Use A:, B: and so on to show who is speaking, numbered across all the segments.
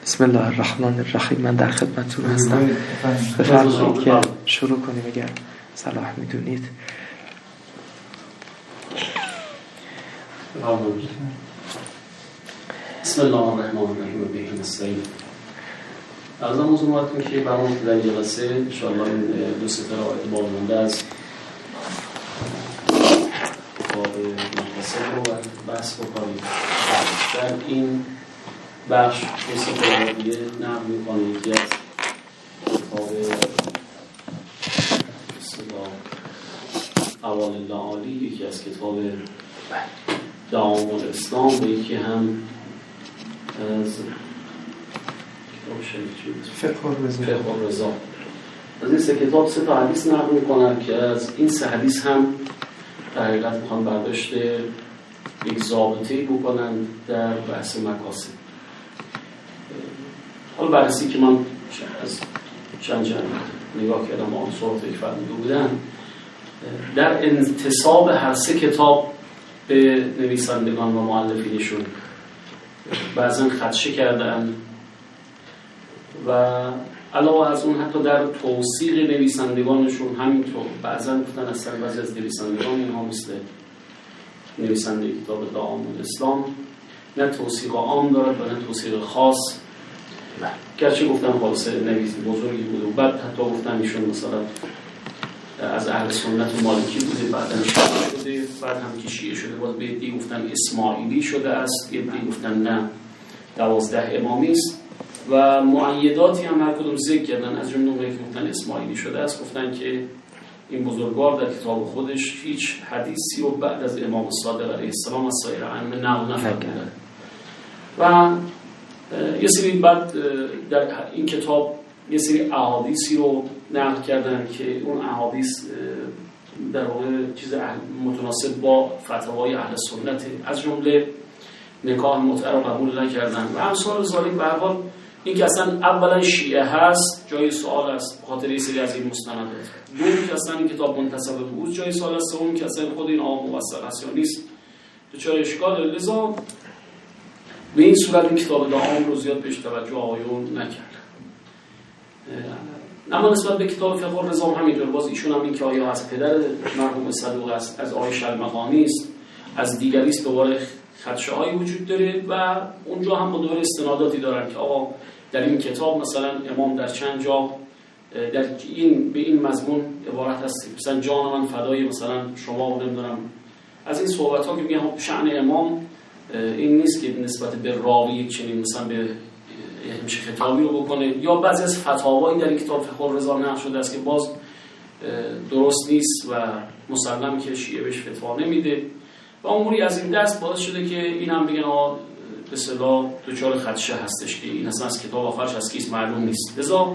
A: بسم الله الرحمن الرحیم. من در خدمتتون هستم. بفرمایید که شروع کنیم اگر صلاح میدونید.
B: بسم الله الرحمن الرحیم و به نستعین. ارزم حضورتون که برنامه در جلسه ان شاء الله این دو سه تا آیه باقی‌مانده از کتاب مقاصد رو بحث بکنیم. در این بخش مثل فرادیه نقل می‌کنه یکی از کتاب اول العالی، یکی از کتاب دعام الاسلام و یکی هم از فقه الرضا. از این سه کتاب سه تا حدیث نقل می‌کنن که از این سه حدیث هم در حقیقت می‌خوان برداشت یک ضابطه‌ای بکنن در بحث مقاصد. حالا بررسی که من از چند نگاه کردم آن صورت یک فرموده بودن، در انتساب هر سه کتاب به نویسندگان و مؤلفینشون بعضا خدشه کردن و علاوه از اون حتی در توثیق نویسندگانشون همینطور بعضا گفتن اصلا بعضی از نویسندگان اینها مثل نویسنده کتاب دعام الاسلام نه توثیق عام دارد و نه توثیق خاص، گرچه گفتن خالصه نویس بزرگی بوده و بعد حتی گفتن ایشون مثلا از اهل سنت و مالکی بوده، بعدن شیعه شده، بعد هم که شیعه شده باز به عده‌ای گفتن اسماعیلی شده است، عده‌ای گفتن نه 12 امامی است و مؤیداتی هم هر کدوم ذکر کردن. از جمله اونایی که گفتن اسماعیلی شده است گفتن که این بزرگوار در کتاب خودش هیچ حدیثی رو بعد از امام صادق علیه السلام از سایر ائمه نقل نفرموده و یه سری بعد در این کتاب یه سری احادیثی رو نقل کردن که اون احادیث در واقع چیز متناسب با فتاوای اهل سنت، از جمله نکاح متعه رو قبول نکردن و امثال ذالک. به هر حال این که اصلا اولا شیعه هست جای سوال است به خاطر یه سری از این مستندات، دوم که اصلا این کتاب منتسب به اوست جای سوال است، سوم که اصلا خود این آقا موثق است یا نیست دچار اشکال. لذا به این صورت این کتاب دعام رو زیاد بهش توجه آقایون نکرد. اما نسبت به کتاب فقه الرضا همینطور، باز ایشون هم این که آیا از پدر مرحوم صدوق است، از عایشه المقانی است، از دیگری است، دوباره خدشه‌هایی وجود داره و اونجا هم دوباره استناداتی دارن که آقا در این کتاب مثلا امام در چند جا در این به این مضمون عبارت هست، مثلا جان من فدای مثلا شما و نمیدونم از این صحبت‌ها که میگن شأن امام این نیست که نسبت به راوی یک چنین مثلا به همیشه خطابی رو بکنه، یا بعضی از فتاوایی در این کتاب فقه الرضا نقل شده است که باز درست نیست و مسلم که شیعه بهش فتوا نمیده و اموری از این دست باعث شده که این هم بگن به اصطلاح دچار خدشه هستش که این اصلا از کتاب آخرش از کیست معلوم نیست. لذا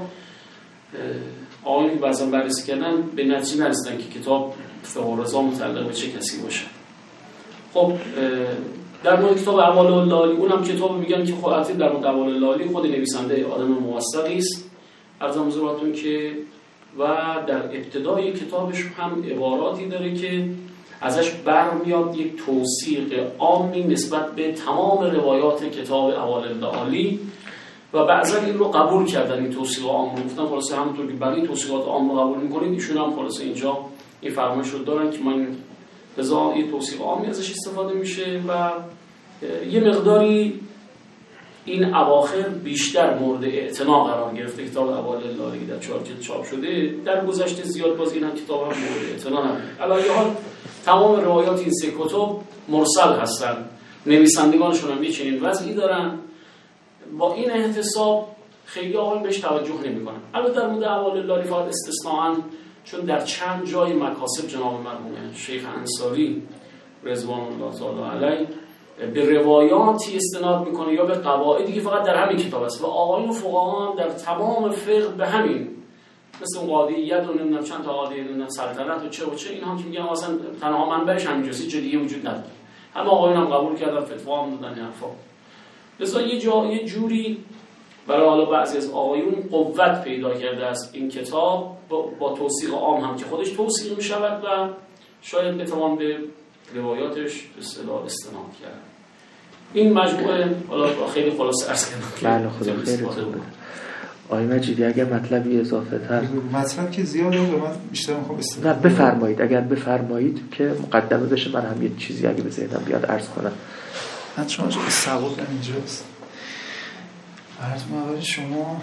B: آقایون که بعضا بررسی کردن به نتیجه نرسیدن که کتاب فقه الرضا متعلق به چه کسی باشه. خب در مورد کتاب اعمال اللالی، اونم کتاب میگن که خود در مورد اعمال اللالی خود نویسنده آدم موثقی است عرض حضورتون که و در ابتدای کتابش هم عباراتی داره که ازش برمیاد یک توثیق عامی نسبت به تمام روایات کتاب اعمال اللالی و بعضا این رو قبول کردن، این توثیق عام رو گفتن خلاصه همونطور که برای توثیقات عام رو قبول می‌کنید ایشون هم خلاصه اینجا این فرمایش رو دارن که من لذا یه توصیف عامی ازش استفاده میشه و یه مقداری این اواخر بیشتر مورد اعتنا قرار گرفته. کتاب اعمال اللالی در 4 جلد چاپ شده، در گذشته زیاد باز این هم کتاب هم مورد اعتنا نبود. علاوه حال تمام روایات این سه کتب مرسل هستن، نویسندگانشون هم یه چنین وضعی دارن. با این احتساب خیلی آقایون بهش توجه نمی‌کنن. البته در مورد اعمال اللالی فقط استثناءً چون در چند جای مکاسب جناب مرحوم شیخ انصاری رضوان الله تعالی علیه به روایاتی استناد میکنه یا به قواعدی که فقط در همین کتاب است و آقایون فقها هم در تمام فقه به همین مثل اون قاضیت و نمیدونم چند تا قاضی نمیدونم سلطنت و چه اینها که میگن اصلا تنها منبعش همینجاست، چه دیگه وجود نداره. همه آقایون هم قبول کردن، فتوا هم دادن حرفا. لذا یه جوری برای حالا بعضی از آقایون قوت پیدا کرده است این کتاب با توثیق عام هم که خودش توثیق می شود و شاید بتوان به روایاتش به اصطلاح استناد کرد. این مجموعه حالا خیلی خلاصه عرض کردم.
A: بله خدا خیرتون بده. آقای مجیدی اگر مطلبی اضافه تر
C: مطلب که زیاده من بیشتر میخوام
A: نه بفرمایید، اگر بفرمایید که مقدمه بشه، من هم یه چیزی اگه به ذهنم بیاد عرض کنم.
C: من شما سوال اینجاست. عرض موارد شما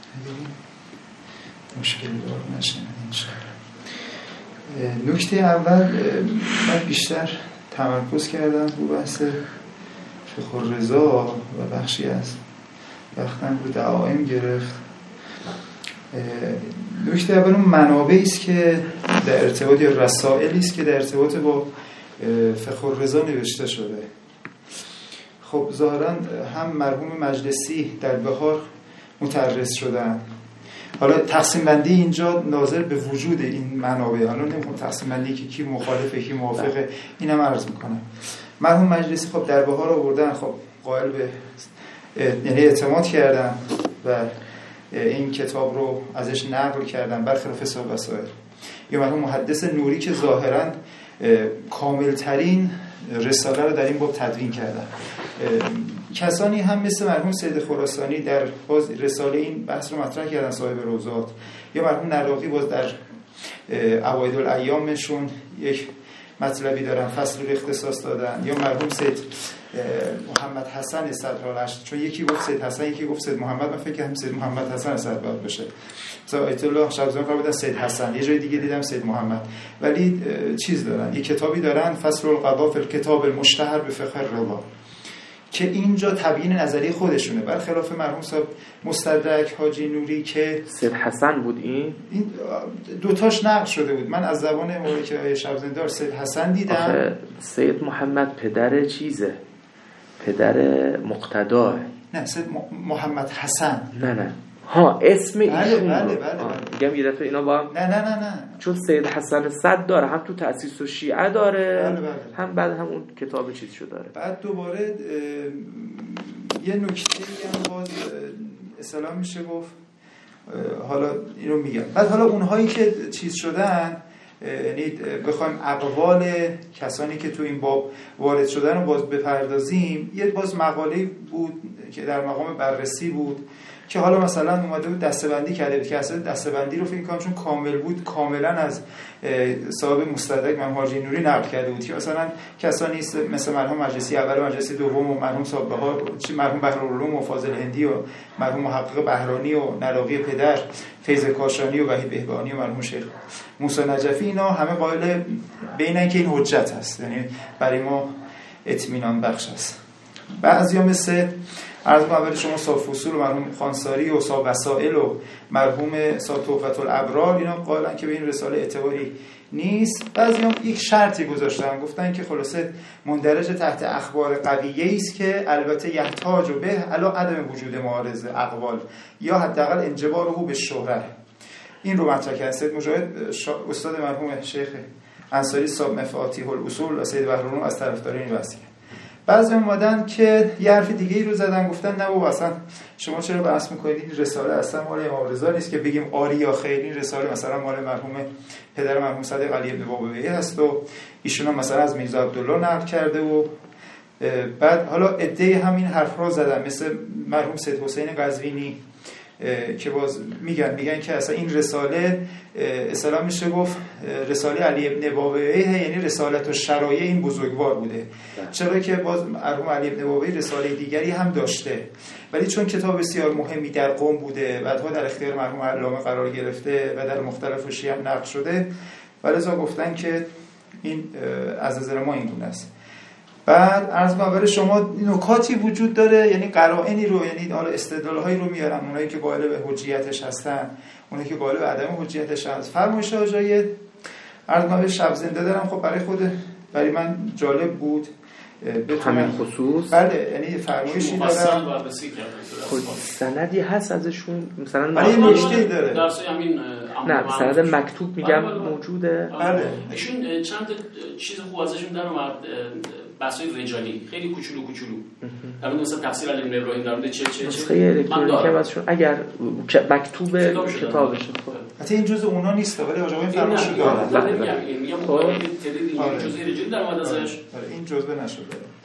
C: مشکل دار نشه انشاءالله. نکته اول من بیشتر تمرکز کردم رو بحث فقه رضا و بخشی از وقتم رو دعائم گرفت. نکته اول اون منابعی است که در ارتباط یا رسائلی است که در ارتباط با فقه رضا نوشته شده. خب ظاهرا هم مرحوم مجلسی در بهار متعرض شدن. حالا تقسیم بندی اینجا ناظر به وجود این منابع، حالا نمیخوام تقسیم بندی که کی مخالفه کی موافقه اینم عرض میکنم. مرحوم مجلسی خب در بهار آوردن، خب قائل به یعنی اعتماد کردن و این کتاب رو ازش نقل کردن برخلاف حساب وسائل. یا مرحوم محدث نوری که ظاهرا کاملترین رساله رو در این باب تدوین کردن. کسانی هم مثل مرحوم سید خراسانی در باز رساله این بحث رو مطرح کردن، صاحب روضات، یا مرحوم نراقی باز در اوایل الایامشون یک مطلبی دارن، فصل رو اختصاص دادن، یا مرحوم سید محمد حسن صدرالعشق، چون یکی گفت سید حسن یکی گفت سید محمد، من فکر کردم سید محمد حسن صدرالعشق بشه، مثلا آیت الله شبزان فرمودن سید حسن، یه جای دیگه دیدم سید محمد، ولی چیز دارن، یه کتابی دارن فصل القضا فی الکتاب المشتهر به فقه الرضا، که اینجا تبیین نظری خودشونه، برخلاف مرحوم صاحب مستدرک حاجی نوری که
A: سید حسن بود. این
C: دوتاش نقل شده بود. من از زبان مولوی شبزندار سید حسن دیدم.
A: سید محمد پدر چیزه، پدر مقتداه.
C: نه سید محمد حسن.
A: نه ها اسم ایشون.
C: بله.
A: میگم یه دفعه اینا با هم
C: نه
A: چون سید حسن صد داره، هم تو تأسیس و شیعه داره.
C: بله.
A: هم بعد هم اون کتاب چیزشو داره.
C: بعد دوباره یه نکته هم باز اصطلاح میشه گفت، حالا اینو میگم. بعد حالا اونهایی که چیز شدن، یعنی بخوایم اقوال کسانی که تو این باب وارد شدن رو باز بپردازیم، یه باز مقاله بود که در مقام بررسی بود که حالا مثلا اومده بود دسته‌بندی کرده بود که اصلا دسته‌بندی رو فکر کنم چون کامل بود کاملا از صاحب مستدرک مرحوم حاجی نوری نقل کرده بود که مثلا کسانی مثل مرحوم مجلسی اول و مجلسی دوم و مرحوم صاحب بهار، مرحوم بهرالعلوم و فاضل هندی و مرحوم محقق بهرانی و نراقی پدر، فیض کاشانی و وحید بهبانی و مرحوم شیخ موسی نجفی، اینا همه قائل بینن که این حجت هست، یعنی برای ما اطمینان بخش است. بعضیا مثل عرض اول شما صاحب فصول و مرحوم خانساری و صاحب وسائل و مرحوم صاحب تحفة الابرار، اینا قائلن که به این رساله اعتباری نیست. بعضی‌ها یک شرطی گذاشتن، گفتن که خلاصه مندرج تحت اخبار قویه است که البته یحتاج به علی عدم وجود معارض اقوال یا حداقل انجباره به شهره. این رو مطرح کرد سید مجاهد استاد مرحوم شیخ انصاری صاحب مفاتیح الاصول و سید بهرالعلوم از طرفدار این بحث. بعضی اومدن که یه حرف دیگه ای رو زدن، گفتن نه بابا اصلا شما چرا بحث میکنید این رساله اصلا مال امام رضا نیست که بگیم آری یا خیر، این رساله مثلا مال مرحوم پدر مرحوم صادق علی ابن بابویه هست و ایشون هم مثلا از میرزا عبدالله نقل کرده. و بعد حالا عده همین حرف رو زدن مثل مرحوم سید حسین قزوینی که باز میگن که اصلا این رساله اصلا میشه گفت رساله علی ابن بابویه، یعنی رسالت و شرایع این بزرگوار بوده، چرا که باز مرحوم علی ابن بابویه رساله دیگری هم داشته، ولی چون کتاب بسیار مهمی در قم بوده، بعدها در اختیار مرحوم علامه قرار گرفته و در مختلف شیعه نقل شده، ولذا گفتن که این از نظر ما این گونه است. بعد عرض برای شما نکاتی وجود داره، یعنی قرائنی رو، یعنی حالا استدلال‌هایی رو میارن، اونایی که قائل به حجیتش هستن، اونایی که قائل به عدم حجیتش هست. فرمایش آجای عرض برای شب زنده دارم، خب برای من جالب بود
A: همین خصوص.
C: بله، یعنی فرمایشی دارم،
A: خب سندی هست ازشون مثلا
C: برای نکته داره
B: درس همین
A: نه سند مکتوب میگم موجوده.
C: بله
B: ایشون چند چیز خوب ازشون در اومد، بحث‌های رجالی خیلی کوچولو در مورد مثلا تفسیر علی بن ابراهیم در مورد چه
A: نسخه الکترونیکی ازشون اگر مکتوب کتابش
C: حتی این جزء اونا نیست، ولی آقا این فرمایشو داره.
B: میگم این جزء رجالی در اومد ازش،
C: این جزء نشده.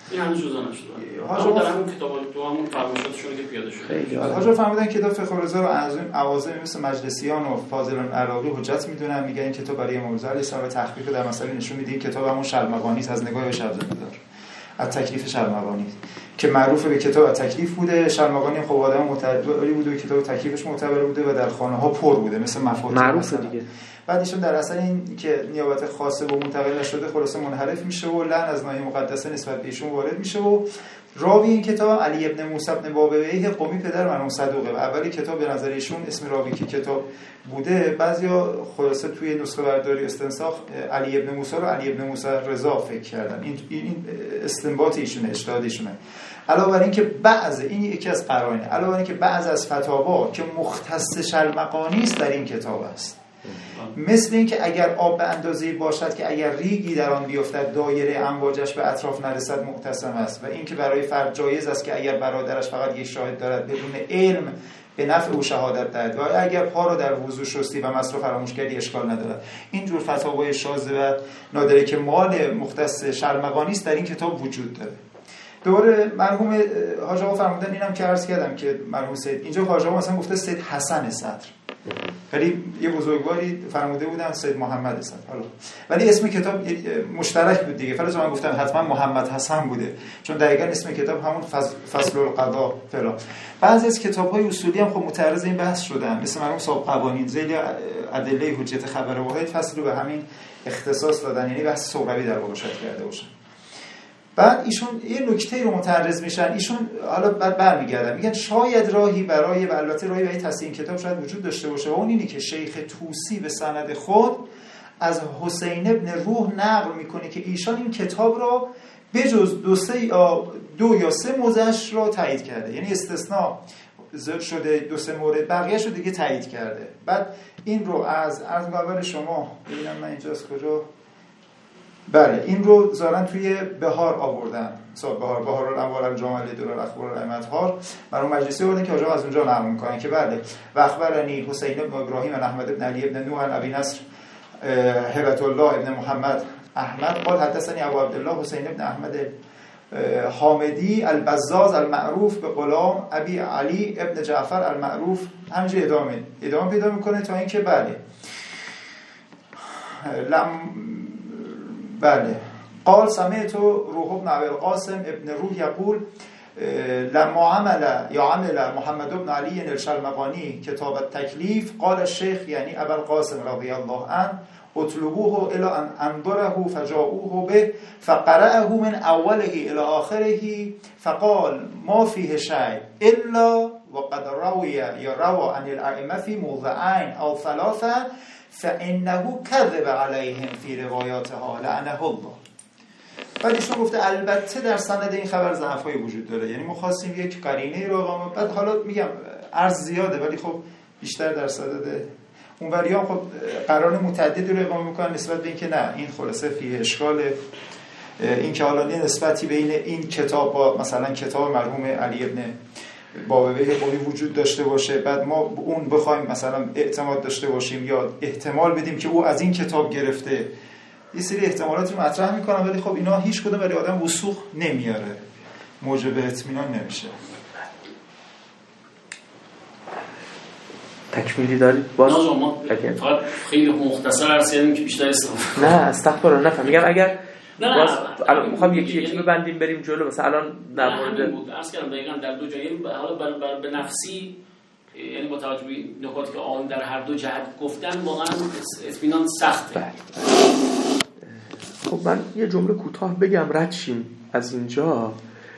B: این هنوز جزا نشده. در همون کتاب تو همون فرمایشاتشون که پیاده شده.
C: خیلی حاجا فرمودن کتاب فقه الرضا رو عوازم مثل مجلسیان و فاضلان عراقی حجت میدونن، میگن این کتاب برای امام رضا علیه السلام تحقیق در مسائل نشون میده این کتاب همون شرمقانی از نگاه شبزنده‌دار از تکلیف شرمقانی که معروف به کتاب از تکلیف بوده. شرمقانی خب آدم معتبری بوده و کتاب تکلیفش معتبر بوده و در خانه‌ها پر بوده مثل مفاتیح
A: معروفه دیگه.
C: بعد ایشون در اثر این که نیابت خاصه و منتقل نشده خلاصه منحرف میشه و لعن از ناحیه مقدسه نسبت به ایشون وارد میشه و راوی این کتاب علی ابن موسی ابن بابویه قمی پدر مرحوم صدوقه و اولی کتاب به نظر ایشون اسم راوی که کتاب بوده بعضیا خلاصه توی نسخه برداری استنساخ علی ابن موسی رو علی ابن موسی رضا فکر کردن. این استنباط ایشونه، اجتهاد ایشونه. علاوه بر این که این یکی از قرائن، علاوه بر این که بعض از فتاوا که مختص شرمقانی است در این کتاب است، مثل این که اگر آب به اندازه‌ای باشد که اگر ریگی در آن بیفتد دایره امواجش به اطراف نرسد معتصم است، و این که برای فرد جایز است که اگر برادرش فقط یک شاهد دارد بدون علم به نفع او شهادت دهد و اگر پا را در وضو شستی و مس را فراموش کردی اشکال ندارد. این جور فتاوای شاذ و نادره که مال مختص شرمقانی است در این کتاب وجود داره. دوره مرحوم حاج آقا فرمودن اینم که عرض کردم که مرحوم سید اینجا حاج آقا مثلا گفته سید حسن صدر، ولی یه بزرگواری فرموده بودن سید محمد صدر، حالا ولی اسم کتاب مشترک بود دیگه. فلزا من گفتم حتما محمد حسن بوده چون دقیقاً اسم کتاب همون فصل القضا فلان. بعضی از کتاب‌های اصولی هم خب متعرض این بحث شدن، مثل مرحوم صاحب قوانین ذیل ادله حجت خبر واحد فصل رو به همین اختصاص دادن، یعنی بحث صوروی در واقع شد کرده باشن. بعد ایشون یه نکته رو متعرض میشن، ایشون حالا بعد برمیگردن میگن شاید راهی برای و البته راهی برای تصحیح کتاب شاید وجود داشته باشه و اون اینی که شیخ طوسی به سند خود از حسین ابن روح نقل میکنه که ایشان این کتاب را بجز دو یا سه موضعش را تایید کرده، یعنی استثناء شده 2-3 مورد، بقیه‌اش رو دیگه تایید کرده. بعد این رو از اول شما ببینم من اینجاست کجا، بله این رو زارن توی بهار آوردن، بهار الانوار الجامع لدور اخبار الائمه‌ها برای مجلسی آوردن که آقا از اونجا نقل می‌کنن که بله و اخبرنی حسین بن ابراهیم و احمد بن علی بن نوح ابی نصر هبت الله ابن محمد احمد قال حدثني ابو عبدالله حسین بن احمد حامدی البزاز المعروف به غلام ابی علی ابن جعفر المعروف. همینجا ادامه پیدا میکنه تا اینکه بله قال سمعت روح ابن ابي القاسم ابن روح يقول لما عمل محمد بن علي الشرمقاني كتاب التكليف قال الشيخ يعني ابا القاسم رضي الله عنه اطلبوه الى ان انظره فجاءوه به فقرأه من اوله الى آخره فقال ما فيه شيء الا وقد روى عن الائمه في موضعين او ثلاثه فانه كذب عليهم في روایاتها لعنه الله. بعد ایشون گفته البته در سند این خبر ضعف‌های وجود داره، یعنی ما خواستیم یک قرینه رو اقامه، بعد حالا میگم عرض زیاده ولی خب بیشتر در صدد اونوریان خب قرار متعددی رو اقامه میکنن نسبت به اینکه نه این خلاصه فیه اشکال این که حالا نسبتی بین این کتاب با مثلا کتاب مرحوم علی ابن بابویه قوی وجود داشته باشه، بعد ما اون بخوایم مثلا اعتماد داشته باشیم یا احتمال بدیم که او از این کتاب گرفته، یه سری احتمالاتی رو مطرح میکنم ولی خب اینا هیچ کدوم برای آدم وثوق نمیاره، موجب اطمینان نمیشه.
A: تکمیلی دارید باز؟
B: نه ما فقط خیلی مختصر عرض کردیم که بیشتر استفاده
A: نه استغفرالله نفهم میگم اگر
B: باز
A: الان میخوام یکی ببندیم بریم جلو، مثلا الان در مورد
B: بود عرض کردم دقیقاً در دو جایی حالا به نفسی یعنی با توجه به نکاتی که آن در هر دو جهت گفتن واقعا اطمینان سخته.
A: خب من یه جمله کوتاه بگم رد شیم از اینجا.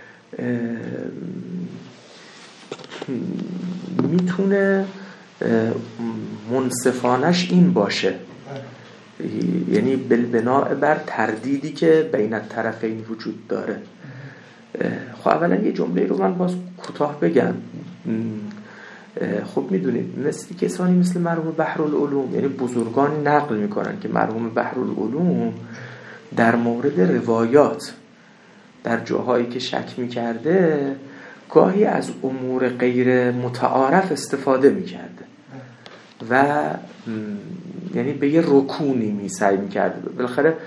A: میتونه منصفانش این باشه، یعنی بالبناء بر تردیدی که بین الطرفین وجود داره. خب اولا یه جمله رو من باز کوتاه بگم. خب میدونید مثل کسانی مثل مرحوم بحرالعلوم، یعنی بزرگان نقل میکنن که مرحوم بحرالعلوم در مورد روایات در جاهایی که شک میکرده گاهی از امور غیر متعارف استفاده میکرده و یعنی به یه رکونی سعی میکرده. بالاخره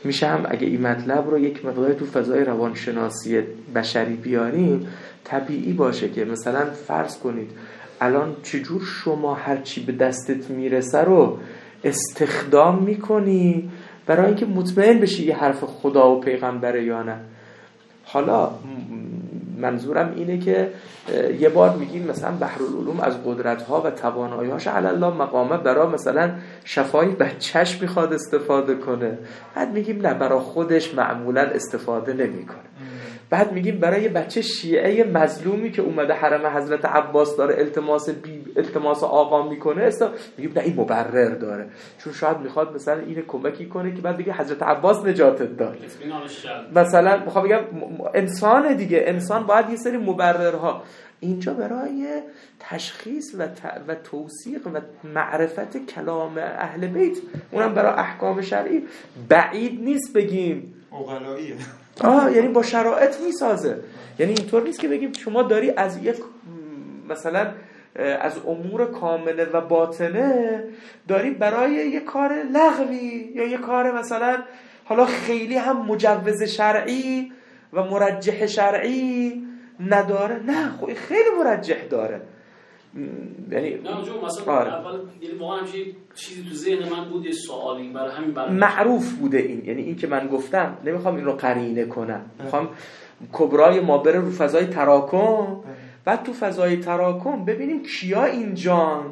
A: میشه هم اگه این مطلب رو یک مقدار تو فضای روانشناسی بشری بیاریم، طبیعی باشه که مثلا فرض کنید الان چجور شما هرچی به دستت میرسه رو استخدام میکنی برای اینکه مطمئن بشی یه حرف خدا و پیغمبره یا نه. حالا منظورم اینه که یه بار میگیم مثلا بحرالعلوم از قدرت‌ها و توانایی‌هاش علی الله مقامه برای مثلا شفای بچه‌ش میخواد استفاده کنه، بعد میگیم نه برای خودش معمولا استفاده نمیکنه. بعد میگیم برای بچه شیعه مظلومی که اومده حرم حضرت عباس داره التماس آقا میکنه میگیم نه این مبرر داره، چون شاید میخواد مثلا اینو کمکی کنه که بعد بگه حضرت عباس نجاتت داد. مثلا میخوام بگم انسان دیگه، انسان باید یه سری مبررها اینجا برای تشخیص و توثیق و معرفت کلام اهل بیت، اونم برای احکام شرعی بعید نیست بگیم
C: اوغلاییه.
A: یعنی با شرایط میسازه. یعنی اینطور نیست که بگیم شما داری از یک مثلا از امور کامله و باطنه داری برای یک کار لغوی یا یک کار مثلا حالا خیلی هم مجوز شرعی و مرجح شرعی نداره، نه خب خیلی مرجح داره. یعنی
B: نه جو مثلا اول یعنی واقعا همش چیزی تو ذهن من بود، یه سوالی برای همین
A: معروف بوده این، یعنی این که من گفتم نمیخوام این رو قرینه کنم، میخوام کبرای ما بره رو فضای تراکم، بعد تو فضای تراکم ببینیم کیا اینجان.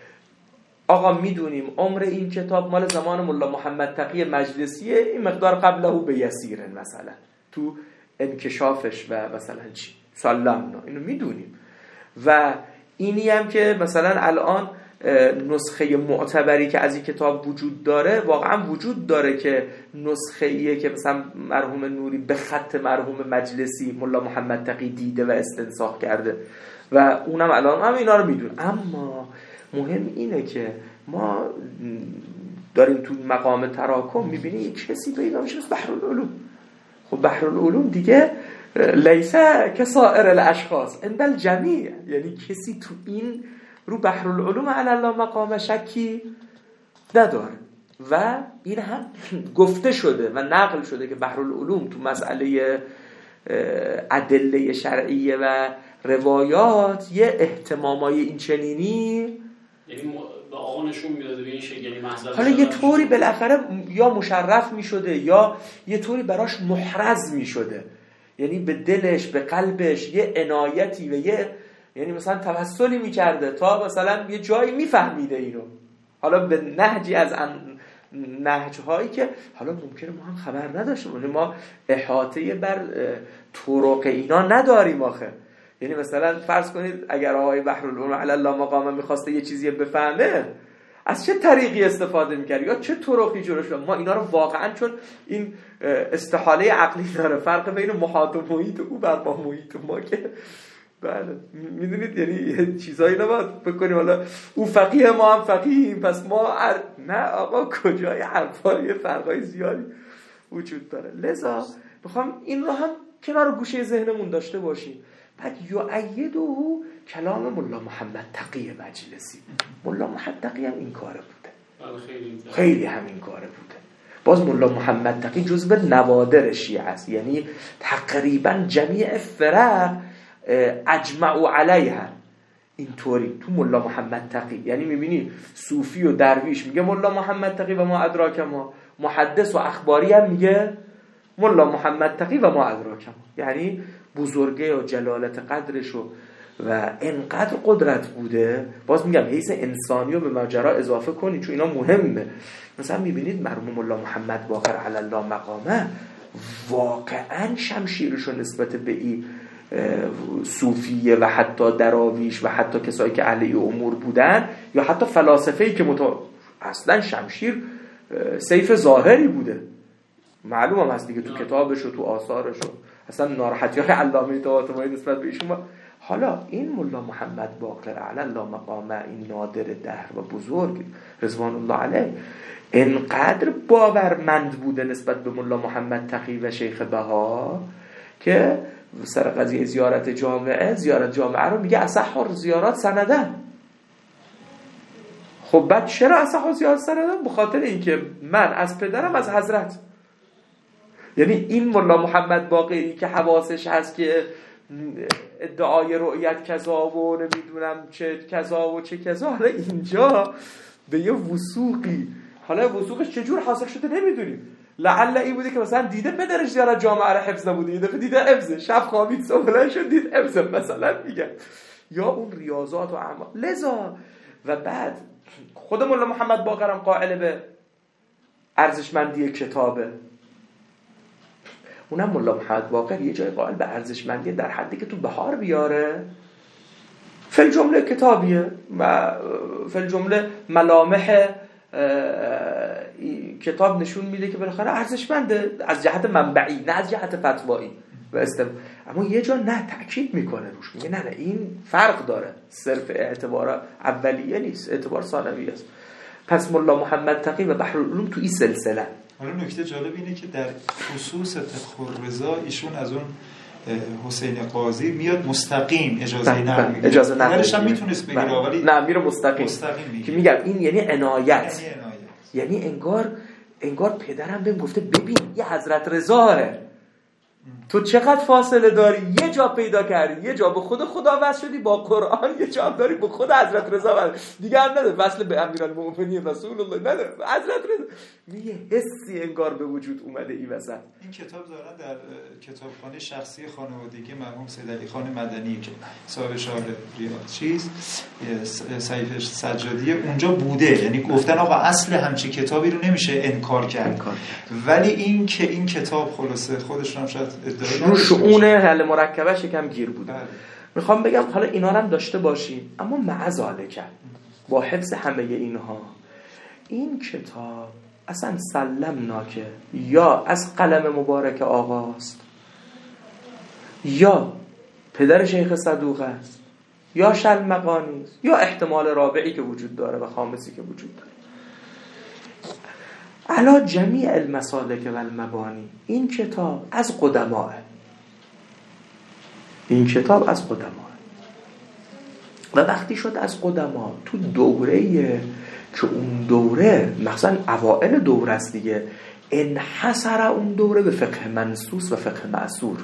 A: آقا میدونیم عمر این کتاب مال زمان ملا محمد تقی مجلسیه، این مقدار قبله به یسیرن مثلا تو انکشافش و مثلا چی سلامنا، اینو میدونیم. و اینی هم که مثلا الان نسخه معتبری که از این کتاب وجود داره، واقعا وجود داره که نسخه‌ایه که مثلا مرحوم نوری به خط مرحوم مجلسی ملا محمد تقی دیده و استنساخ کرده و اونم الان هم اینا رو میدون. اما مهم اینه که ما داریم تو مقام تراکم میبینیم یک کسی پیدا میشه مثل بحرالعلوم. خب بحرالعلوم دیگه لیسه کسائر الاشخاص عند الجمیع، یعنی کسی تو این رو بحرالعلوم علی الله مقام شکی نداره. و این هم گفته شده و نقل شده که بحرالعلوم تو مسئله ادله شرعیه و روایات یه احتمامای این چنینی
B: یعنی به آقا نشون میداده به این شکل، یعنی محضر
A: حالا یه طوری بالاخره یا مشرف میشده یا یه طوری براش محرز میشده، یعنی به دلش به قلبش یه عنایتی و یه یعنی مثلا توسلی میکرده تا مثلا یه جایی میفهمیده اینو، حالا به نهجی از نهج‌هایی که حالا ممکنه ما هم خبر نداشته باشیم، ما احاطه بر طرق اینا نداریم آخه. یعنی مثلا فرض کنید اگر آقای بحرالعلوم علی الله مقامه میخواسته یه چیزی بفهمه، از چه طریقی استفاده میکرد یا چه طرقی جلوش ما اینا رو واقعا، چون این استحاله عقلی داره، فرق بین محاط و محیط او بر با محیط ما که بله میدونید، یعنی چیزایی نباید بکنیم حالا او فقیه ما هم فقیهیم پس ما نه آقا کجای حرفای فرقای زیادی وجود داره. لذا میخوام این رو هم کنار گوشه ذهنمون داشته باشیم. بعد یعیده کلام ملا محمد تقی مجلسی، ملا محمد تقی هم این کاره بوده، خیلی همین کاره بوده. باز ملا محمد تقی جزو نوادر شیعه است، یعنی تقریبا جمیع فرق اجمعوا علیها اینطوری تو ملا محمد تقی. یعنی میبینی صوفی و درویش میگه ملا محمد تقی و ما ادراک ما، محدث و اخباری هم میگه ملا محمد تقی و ما ادراک ما. یعنی بزرگه و جلالت قدرش و انقدر قدرت بوده. باز میگم حیث انسانی رو به ماجرا اضافه کنید چون اینا مهمه. مثلا میبینید مرحوم ملا محمد باقر علی الله مقامه واقعا شمشیرشو نسبت به این صوفیه و حتی دراویش و حتی کسایی که اهل امور بودن یا حتی فلاسفه‌ای که اصلا شمشیر سیف ظاهری بوده، معلوم هم هست دیگه تو کتابش و تو آثارش و اصلا ناراحتی‌های علامه طهاطبایی نسبت به ایشون. حالا این ملا محمد باقر علی الله مقامه، این نادر دهر و بزرگ رضوان الله علیه، انقدر باورمند بوده نسبت به ملا محمد تقی و شیخ بها که سر قضیه زیارت جامعه رو میگه اصح زیارات سندن. خب بعد چرا اصح زیارات سندن؟ به خاطر اینکه من از پدرم از حضرت یعنی این ملا محمد باقری که حواسش هست که ادعای رؤیت کذا و نمیدونم چه کذا و چه کذا، حالا اینجا به یه وثوقی، حالا وثوقش چجور حاصل شده نمیدونیم. لعل این بوده که مثلا دیده پدرش زیارت جامعه را حفظ نبوده، یه دفعه دیده حفظه، شب خوابید صبح شد دید حفظه مثلا میگن، یا اون ریاضات و اعمال. لذا و بعد خود مولا محمد باقرم قائل به ارزشمندی کتابه. اونم مولا محمد باقر یه جای قائل به ارزشمندی در حدی که تو بهار بیاره فل جمله کتابیه و فل جمله ملامح کتاب نشون میده که بالاخره ارزشمنده از جهت منبعی نه از جهت فتوایی و اما یه جا نه تأکید میکنه روش، میگه نه این فرق داره، صرف اعتبار اولیه نیست، اعتبار ثانویه است. پس مولا محمد تقی و بحرالعلوم تو این سلسله.
C: حالا نکته جالب اینه که در خصوص فقه رضا ایشون از اون حسین قاضی میاد مستقیم اجازه نقل میگیره،
A: اجازه نقل
C: درش هم میتونست بگیره ولی
A: نه میره مستقیم که میگم این یعنی عنایت، یعنی انگار پدرم بهم گفته ببین یه حضرت رضاره، تو چقدر فاصله داری، یه جا پیدا کردی، یه جا به خود خدا وصل شدی با قرآن، یه جا داری به خود حضرت رضا وصل، دیگه هم نداره وصل به امیرالمومنین رسول الله نداره، حضرت رضا یه حسی انگار به وجود اومده این وسط.
C: این کتاب دارن در کتابخانه شخصی خانوادگی مرحوم سید علی خان مدنی که صاحب شارع صحیفه سجادیه اونجا بوده، یعنی گفتن آقا اصل همچین کتابی رو نمیشه انکار کرد، ولی این که این کتاب خلاصه خودشون هم شاید
A: رو شؤون حل مرکبه شکم گیر بوده. میخوام بگم حالا اینا رو هم داشته باشیم، اما معذالکه با حفظ همه اینها این کتاب اصلا سلمناکه یا از قلم مبارک آقاست یا پدر شیخ صدوق است یا شلمقانی است یا احتمال رابعی که وجود داره و خامسی که وجود داره. علا جمیع المسالک و المبانی این کتاب از قدماء، این کتاب از قدماء و وقتی شد از قدما تو دوره‌ای که اون دوره مثلا اوائل دوره است دیگه، انحصر اون دوره به فقه منصوص و فقه معصور.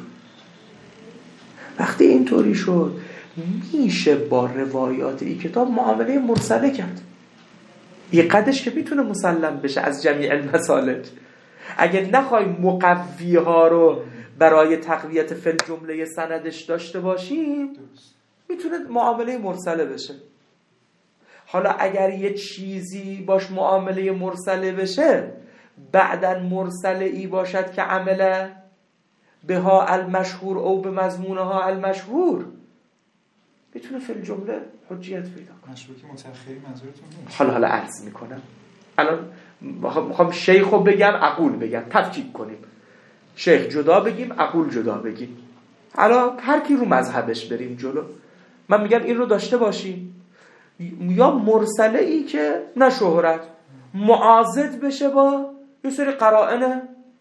A: وقتی اینطوری شد میشه با روایات این کتاب معامله مرسله کرد، یه قدش که میتونه مسلم بشه از جمیع المسالک. اگه نخوای مقوی ها رو برای تقویت فل جمله سندش داشته باشیم میتونه معامله مرسله بشه. حالا اگر یه چیزی باش معامله مرسله بشه بعدن مرسله ای باشد که عمله بها المشهور او به مضمونها المشهور میتونه فل جمله حجیت پیدا کنه.
C: مشهور که متأخری منظورتون نیست؟
A: حالا عرض میکنم، الان میخوام شیخو بگم عقول بگم، تفکیک کنیم، شیخ جدا بگیم عقول جدا بگیم، حالا هر کی رو مذهبش بریم جلو. من میگم این رو داشته باشیم، یا مرسله ای که نه شهرت معاضد بشه با یه سری قرائن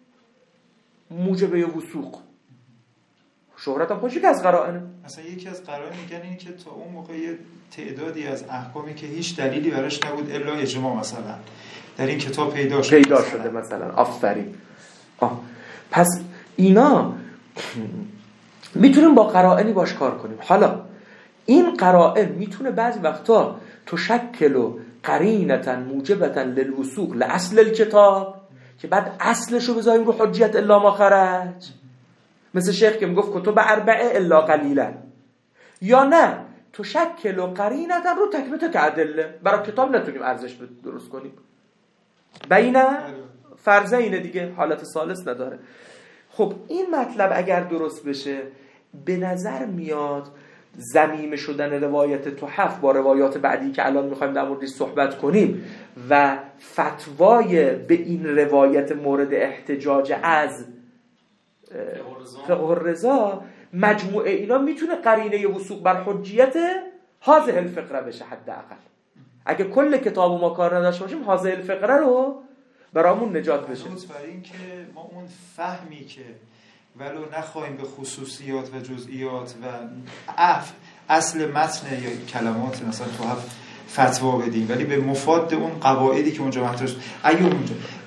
A: موجبه وثوق. شهرت هم خوشی که از قرائنه،
C: مثلا یکی از قرائن میگن این که تا اون موقع یه تعدادی از احکامی که هیچ دلیلی براش نبود الا اجماع مثلا در این کتاب پیدا شده
A: مثلا. آفرین. پس اینا میتونیم با قرائنی باش کار کنیم. حالا این قرائن میتونه بعضی وقتا تشکل و قرینتا موجبتا للوثوق لاصل الکتاب که بعد اصلش رو بذاریم رو حجیت الا ما خرج، مثل شیخ که میگفت کتب اربعه الا قلیلا، یا نه تشکل و قرینتا رو تکمت که ادله برای کتاب نتونیم ارزش درست کنیم، بین فرضه اینه دیگه، حالت ثالث نداره. خب این مطلب اگر درست بشه به نظر میاد ضمیمه شدن روایت تحف با روایات بعدی که الان میخوایم در موردش صحبت کنیم و فتوای به این روایت مورد احتجاج از فقه الرضا، مجموعه اینا میتونه قرینه وثوق بر حجیت هذه الفقره بشه. حداقل اگه کل کتابو ما کار نداشته باشیم هذه الفقره رو برامون نجات بشه.
C: برای این که ما اون فهمی که ولو نخواهیم به خصوصیات و جزئیات و اصل متن یا کلمات مثلا تو فتوا بدیم، ولی به مفاد اون قواعدی که اونجا مطرح شد، اگه اونجا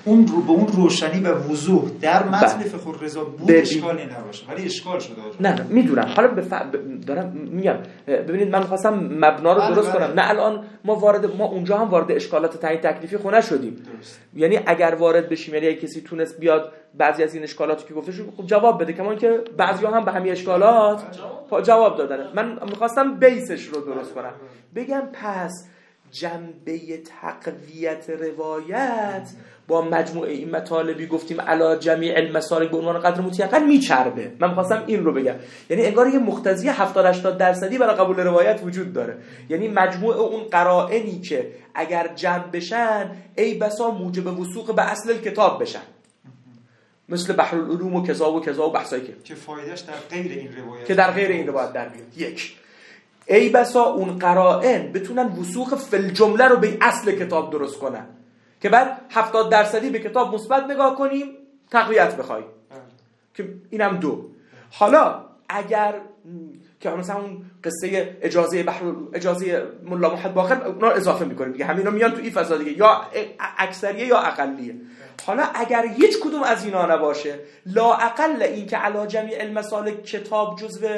C: اون رو به اون روشنی و وضوح در متن فقه الرضا بود اشکالی نباشه، ولی اشکال شده.
A: نه میدونم. حالا دارم میگم ببینید من می‌خواستم مبنا رو درست کنم. نه الان ما اونجا هم وارد اشکالات تعیین تکلیفی خونه شدیم. درست. یعنی اگر وارد بشیم، یعنی اگه کسی تونست بیاد بعضی از این اشکالاتی که گفته شد خب جواب بده، کما که بعضیا هم به همین اشکالات جواب دادن. من می‌خواستم بیسش رو درست کنم، بگم پس جنبه تقویت روایت با مجموعه این مطالبی گفتیم علی جمیع المسالک به عنوان قدر مطلقاً میچربه. من می‌خواستم این رو بگم، یعنی انگار یه مقتضی 70-80% برای قبول روایت وجود داره. یعنی مجموعه اون قرائنی که اگر جمع بشن ای بسا موجب وثوق به اصل کتاب بشن، مثل بحرالعلوم و کذا و کذا و بحثایی که
C: فایدهش در غیر این روایت
A: در غیر این روایت در بیاد. یک، ای بسا اون قرائن بتونن وثوق فی الجمله رو به اصل کتاب درست کنن که بعد 70% به کتاب مثبت نگاه کنیم تقویت بخوایم که اینم دو. حالا اگر که مثلا اون قصه اجازه ملا محمد باقر اونا اضافه میکنیم دیگه، همینا میان تو این فضا دیگه، یا اکثریه یا اقلیه. حالا اگر هیچ کدوم از اینا نباشه، لا اقل این که علی جمیع المسالک کتاب جزو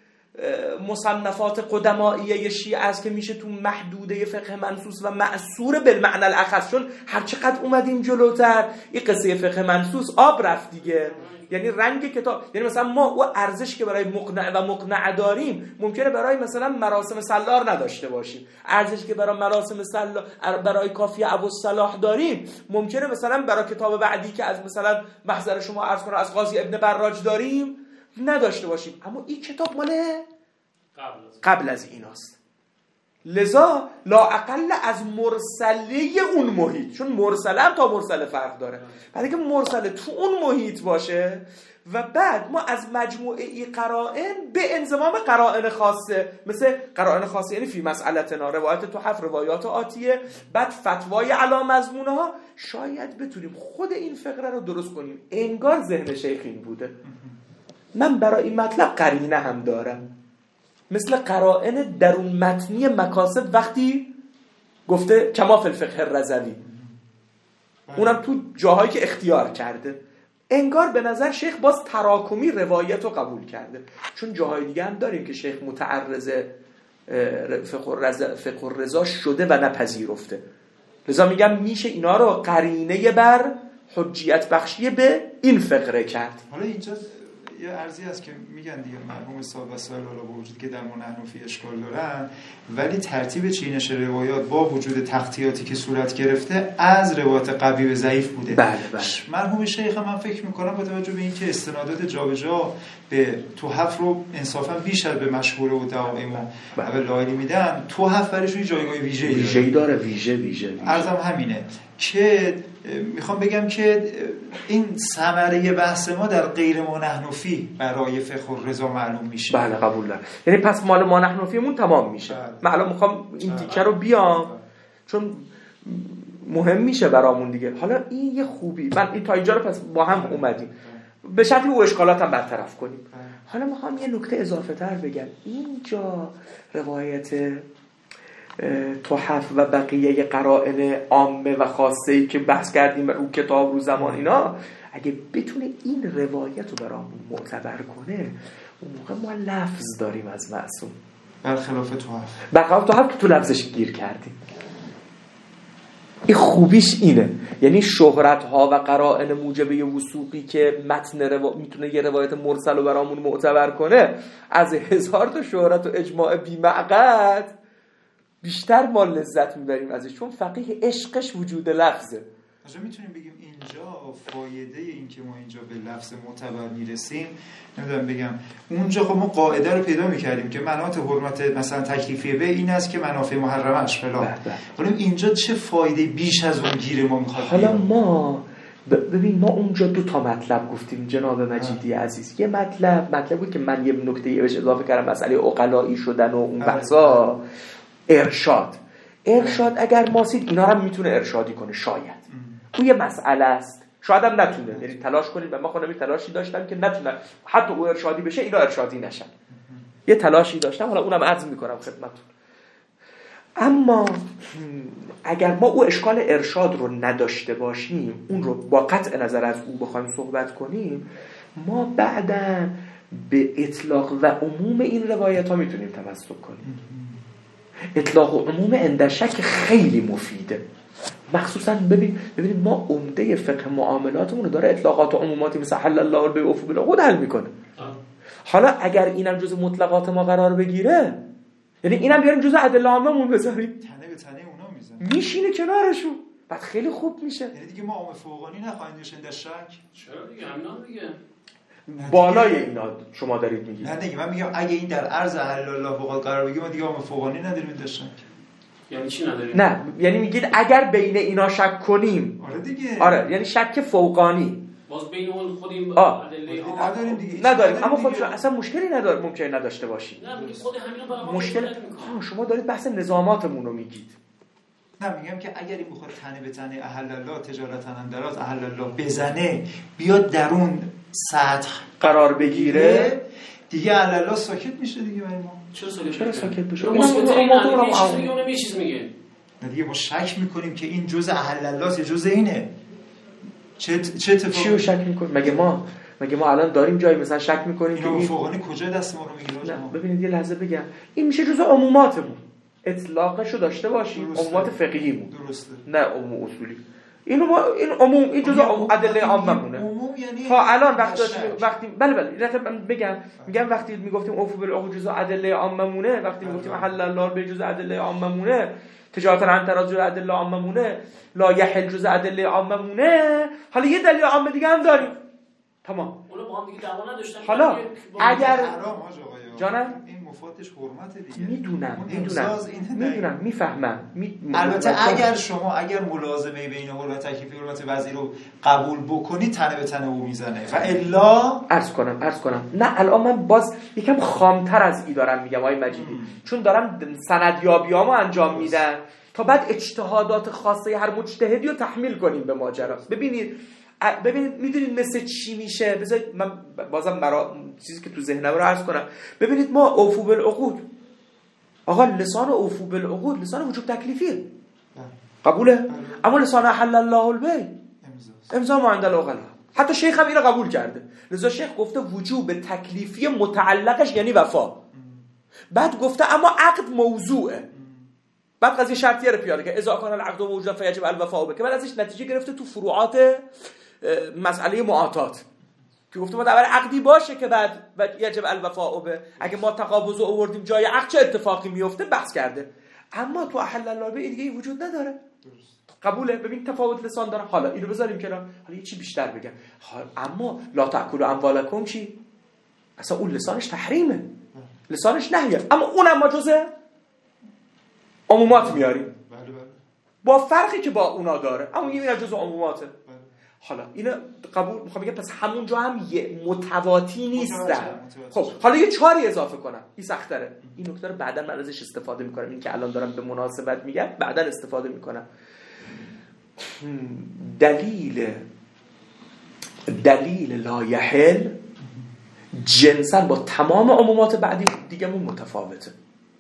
A: مصنفات قدمائیه شیعه است که میشه تو محدوده فقه منصوص و معصور بالمعنى الاخص، چون هر چقدر اومدیم جلوتر این قصه فقه منصوص آب رفت دیگه. یعنی رنگ کتاب، یعنی مثلا ما او ارزش که برای مقنع و مقنع داریم ممکنه برای مثلا مراسم سالار نداشته باشیم، ارزشی که برای مراسم سالار برای کافیه ابوالصلاح داریم ممکنه مثلا برای کتاب بعدی که از مثلا محضر شما عرض کنم از قاضی ابن براج داریم نداشته باشیم. اما این کتاب مال قبل از ایناست، لذا لا اقل از مرسله اون محیط، چون مرسله هم تا مرسله فرق داره، بعد که مرسله تو اون محیط باشه و بعد ما از مجموعه ای قرائن به انضمام قرائن خاصه، مثل قرائن خاصه یعنی فی مسئلتنا روایت تحف روایات آتیه، بعد فتوای علی مضمونها، شاید بتونیم خود این فقره رو درست کنیم. انگار ذهن شیخ این بوده. من برای این مطلب قرینه هم دارم، مثل قرائن درون متنی مکاسب وقتی گفته کما فی الفقه الرضوی، اونم تو جاهایی که اختیار کرده. انگار به نظر شیخ باز تراکمی روایت رو قبول کرده، چون جاهای دیگه هم داریم که شیخ متعرض فقه الرضا شده و نپذیرفته. لذا میگم میشه اینا رو قرینه بر حجیت بخشی به این فقره کرد.
C: حالا اینجا یه عرضی هست که میگن دیگه مرحوم صاحب وسائل حالا با وجود که در نحنفی اشکال دارن، ولی ترتیب چینش روایات با وجود تخطیاتی که صورت گرفته از روایات قوی به ضعیف بوده.
A: بله بله.
C: مرحوم شیخ من فکر میکنم با توجه به اینکه استنادات جابجا به تحف رو انصافا بیش از به مشهور و دعایم و لایلی میدن، تحف برایش روی جایگاه ویژه‌ای داره. ویژه. عرضم همینه که میخوام بگم که این ثمره بحث ما در غیر مانحنفی برای فقه الرضا معلوم میشه.
A: بله قبول دارم. یعنی پس مال مانحنفیمون تمام میشه. من الان میخوام این تیکه رو بیام چون مهم میشه برامون دیگه. حالا این یه خوبی، من این تا اینجا رو پس با هم اومدیم به شرطی او اشکالات هم برطرف کنیم. حالا میخوام یه نکته اضافه تر بگم. اینجا روایت تحف و بقیه قرائن عامه و خاصه‌ای که بحث کردیم رو کتاب رو زمان اینا، اگه بتونه این روایت رو برامون معتبر کنه، اون موقع ما لفظ داریم از معصوم،
C: برخلاف تحف
A: که تو لفظش گیر کردیم. این خوبیش اینه، یعنی شهرت ها و قرائن موجبه وثوقی که متن میتونه یه روایت مرسل رو برامون معتبر کنه، از 1000 تا شهرت و اجماع بی معقد بیشتر ما لذت میبریم ازش، چون فقیه عشقش وجود لفظه.
C: مثلا میتونیم بگیم اینجا فایده این که ما اینجا به لفظ معتبر میرسیم، نمیدونم بگم اونجا خب ما قاعده رو پیدا میکردیم که مناط حرمت مثلا تکلیفیه به این است که منافع محرمش فلان، ولی اینجا چه فایده بیش از اون گیر ما میخواد؟
A: حالا ما ببین ما اونجا 2 تا مطلب گفتیم جناب مجیدی عزیز. یه مطلب بود که من یه نکته بهش اضافه کردم، مسئله عقلایی شدن و اون بحثا. ارشاد اگر ماسید اینا هم میتونه ارشادی کنه، شاید اون یه مسئله است، شاید هم نتونه، یعنی تلاش کنید و ما خودم تلاشی داشتم که نتونه حتی او ارشادی بشه اینا ارشادی نشن، یه تلاشی داشتم، حالا اونم عرض میکنم خدمتتون. اما اگر ما او اشکال ارشاد رو نداشته باشیم، اون رو با قطع نظر از او بخوایم صحبت کنیم، ما بعداً به اطلاق و عموم این روایت ها میتونیم تمسک کنیم. اطلاق و عموم اندشک خیلی مفیده. مخصوصا ببینید ما عمده فقه معاملاتمون رو داره اطلاقات و عموماتی مثل حل الله البیع و بالعقود حل میکنه. حالا اگر اینم جزء مطلقات ما قرار بگیره، یعنی اینم بیاریم جزء ادله عاممون بذاریم،
C: تنه به تنه اونا میزنه،
A: میشینه کنارشون، بعد خیلی خوب میشه.
C: یعنی دیگه ما عام فوقانی نخواهیم داشت اندشک.
B: چرا دیگه همنا دیگه
A: بالای اینا شما دارید میگید.
C: نه دیگه من میگم اگه این در عرض حل الله فوق قرار بگیره، ما دیگه عام فوقانی نداریم اندشک.
B: یعنی چی نداریم؟
A: نه یعنی میگید اگر بین اینا شک کنیم.
C: آره دیگه.
A: آره یعنی شک فوقانی.
B: باز بین اون خودیم ادله
C: نداریم دیگه.
A: نداریم، اما خب اصلا مشکلی نداره، ممکنه نداشته باشیم.
B: نه میگید خود همینا برای
A: مشکل شما دارید بحث نظاماتمون رو میگید.
C: نه میگم که اگر این بخواد تنه به تنه احل الله تجارتا اندرات احل الله بزنه، بیاد در اون سطح
A: قرار بگیره،
C: دیگه احل الله ساکت میشه دیگه برای ما.
A: چرا ساکت بشه؟
B: اون یه چیز میگه.
C: نه دیگه ما شک میکنیم که این جزء احل الله یا جزء اینه. چه اتفاقی؟
A: چی رو شک میکنیم؟ مگه ما الان داریم جایی مثلا شک میکنیم که
C: این فوقانی کجا دست ما رو میگیره؟
A: نه ببینید یه لحظه بگم، این میشه جزء عموماتمون، اطلاقشو داشته باشیم، عمومات فقهیمون.
C: درسته.
A: نه عموم اصولی. این عموم این جزء ادله عاممونه.
C: عموم یعنی
A: تا الان وقتی میگم وقتی میگفتیم اوفو بالعقود جزء ادله عاممونه، وقتی میگفتیم حل الله به جزء ادله عاممونه، تجارت عن تراض جزء ادله عاممونه، لا یحل جزء ادله عاممونه، حالا یه دلیل عام دیگه هم داریم. تمام.
B: اونو با هم دیگه دعوا نداشتن.
A: حالا اگر
C: جانم این مفادش حرمت دیگه.
A: میدونم میفهمم.
C: البته اگر ملازمه بین حرمت تکلیفی و حرمت وضعی رو قبول بکنی، تنه به تنه او میزنه و الا
A: عرض کنم نه الان من باز یکم خامتر از ای دارم میگم آقای مجیدی، چون دارم سندیابیامو انجام میدم تا بعد اجتهادات خاصه هر مجتهدی رو تحمیل کنیم به ماجرا. ببینید میدونید مثل چی میشه؟ بذارید من بازم چیزی که تو ذهنم رو عرض کنم. ببینید ما اوفو بالعقود، آقا لسان اوفو بالعقود لسان وجوب تکلیفیه، قبوله؟ اما لسان حل الله البیع امضا ما عند العقلاء. حتی شیخ هم اینو قبول کرده، لذا شیخ گفته وجوب تکلیفی متعلقش یعنی وفا، بعد گفته اما عقد موضوعه، بعد قضیه شرطیه رو پیاده که اذا کان العقد موجودا فیجب الوفاء به، که بعد ازش نتیجه گرفته تو فروعات مسئله معاطات که گفته ما در عقدی باشه که بعد یجب الوفاء به، اگه ما تقابض رو آوردیم جای عقد چه اتفاقی میفته بحث کرده. اما تو احل الله به دیگه وجود نداره. قبوله؟ ببین تفاوت لسان داره. حالا اینو بذاریم کنار، حالا یه چی بیشتر بگم. اما لا تأکلوا اموالکم چی؟ اصلا اون لسانش تحریمه، لسانش نهیه، اما اونم ما جزء عمومات میاریم. با فرقی که با اونا داره، اما این جزء عموماته. حالا اینو قبول میخوام بگم، پس همون جا هم یه متواتی نیستن. خب حالا یه 4 اضافه کنم، این سخت‌تره. این نکته رو بعدا من ازش استفاده میکنم، این که الان دارم به مناسبت میگم بعدا استفاده میکنم. دلیل لا یحل جنسا با تمام عمومات بعدی دیگه‌مون متفاوته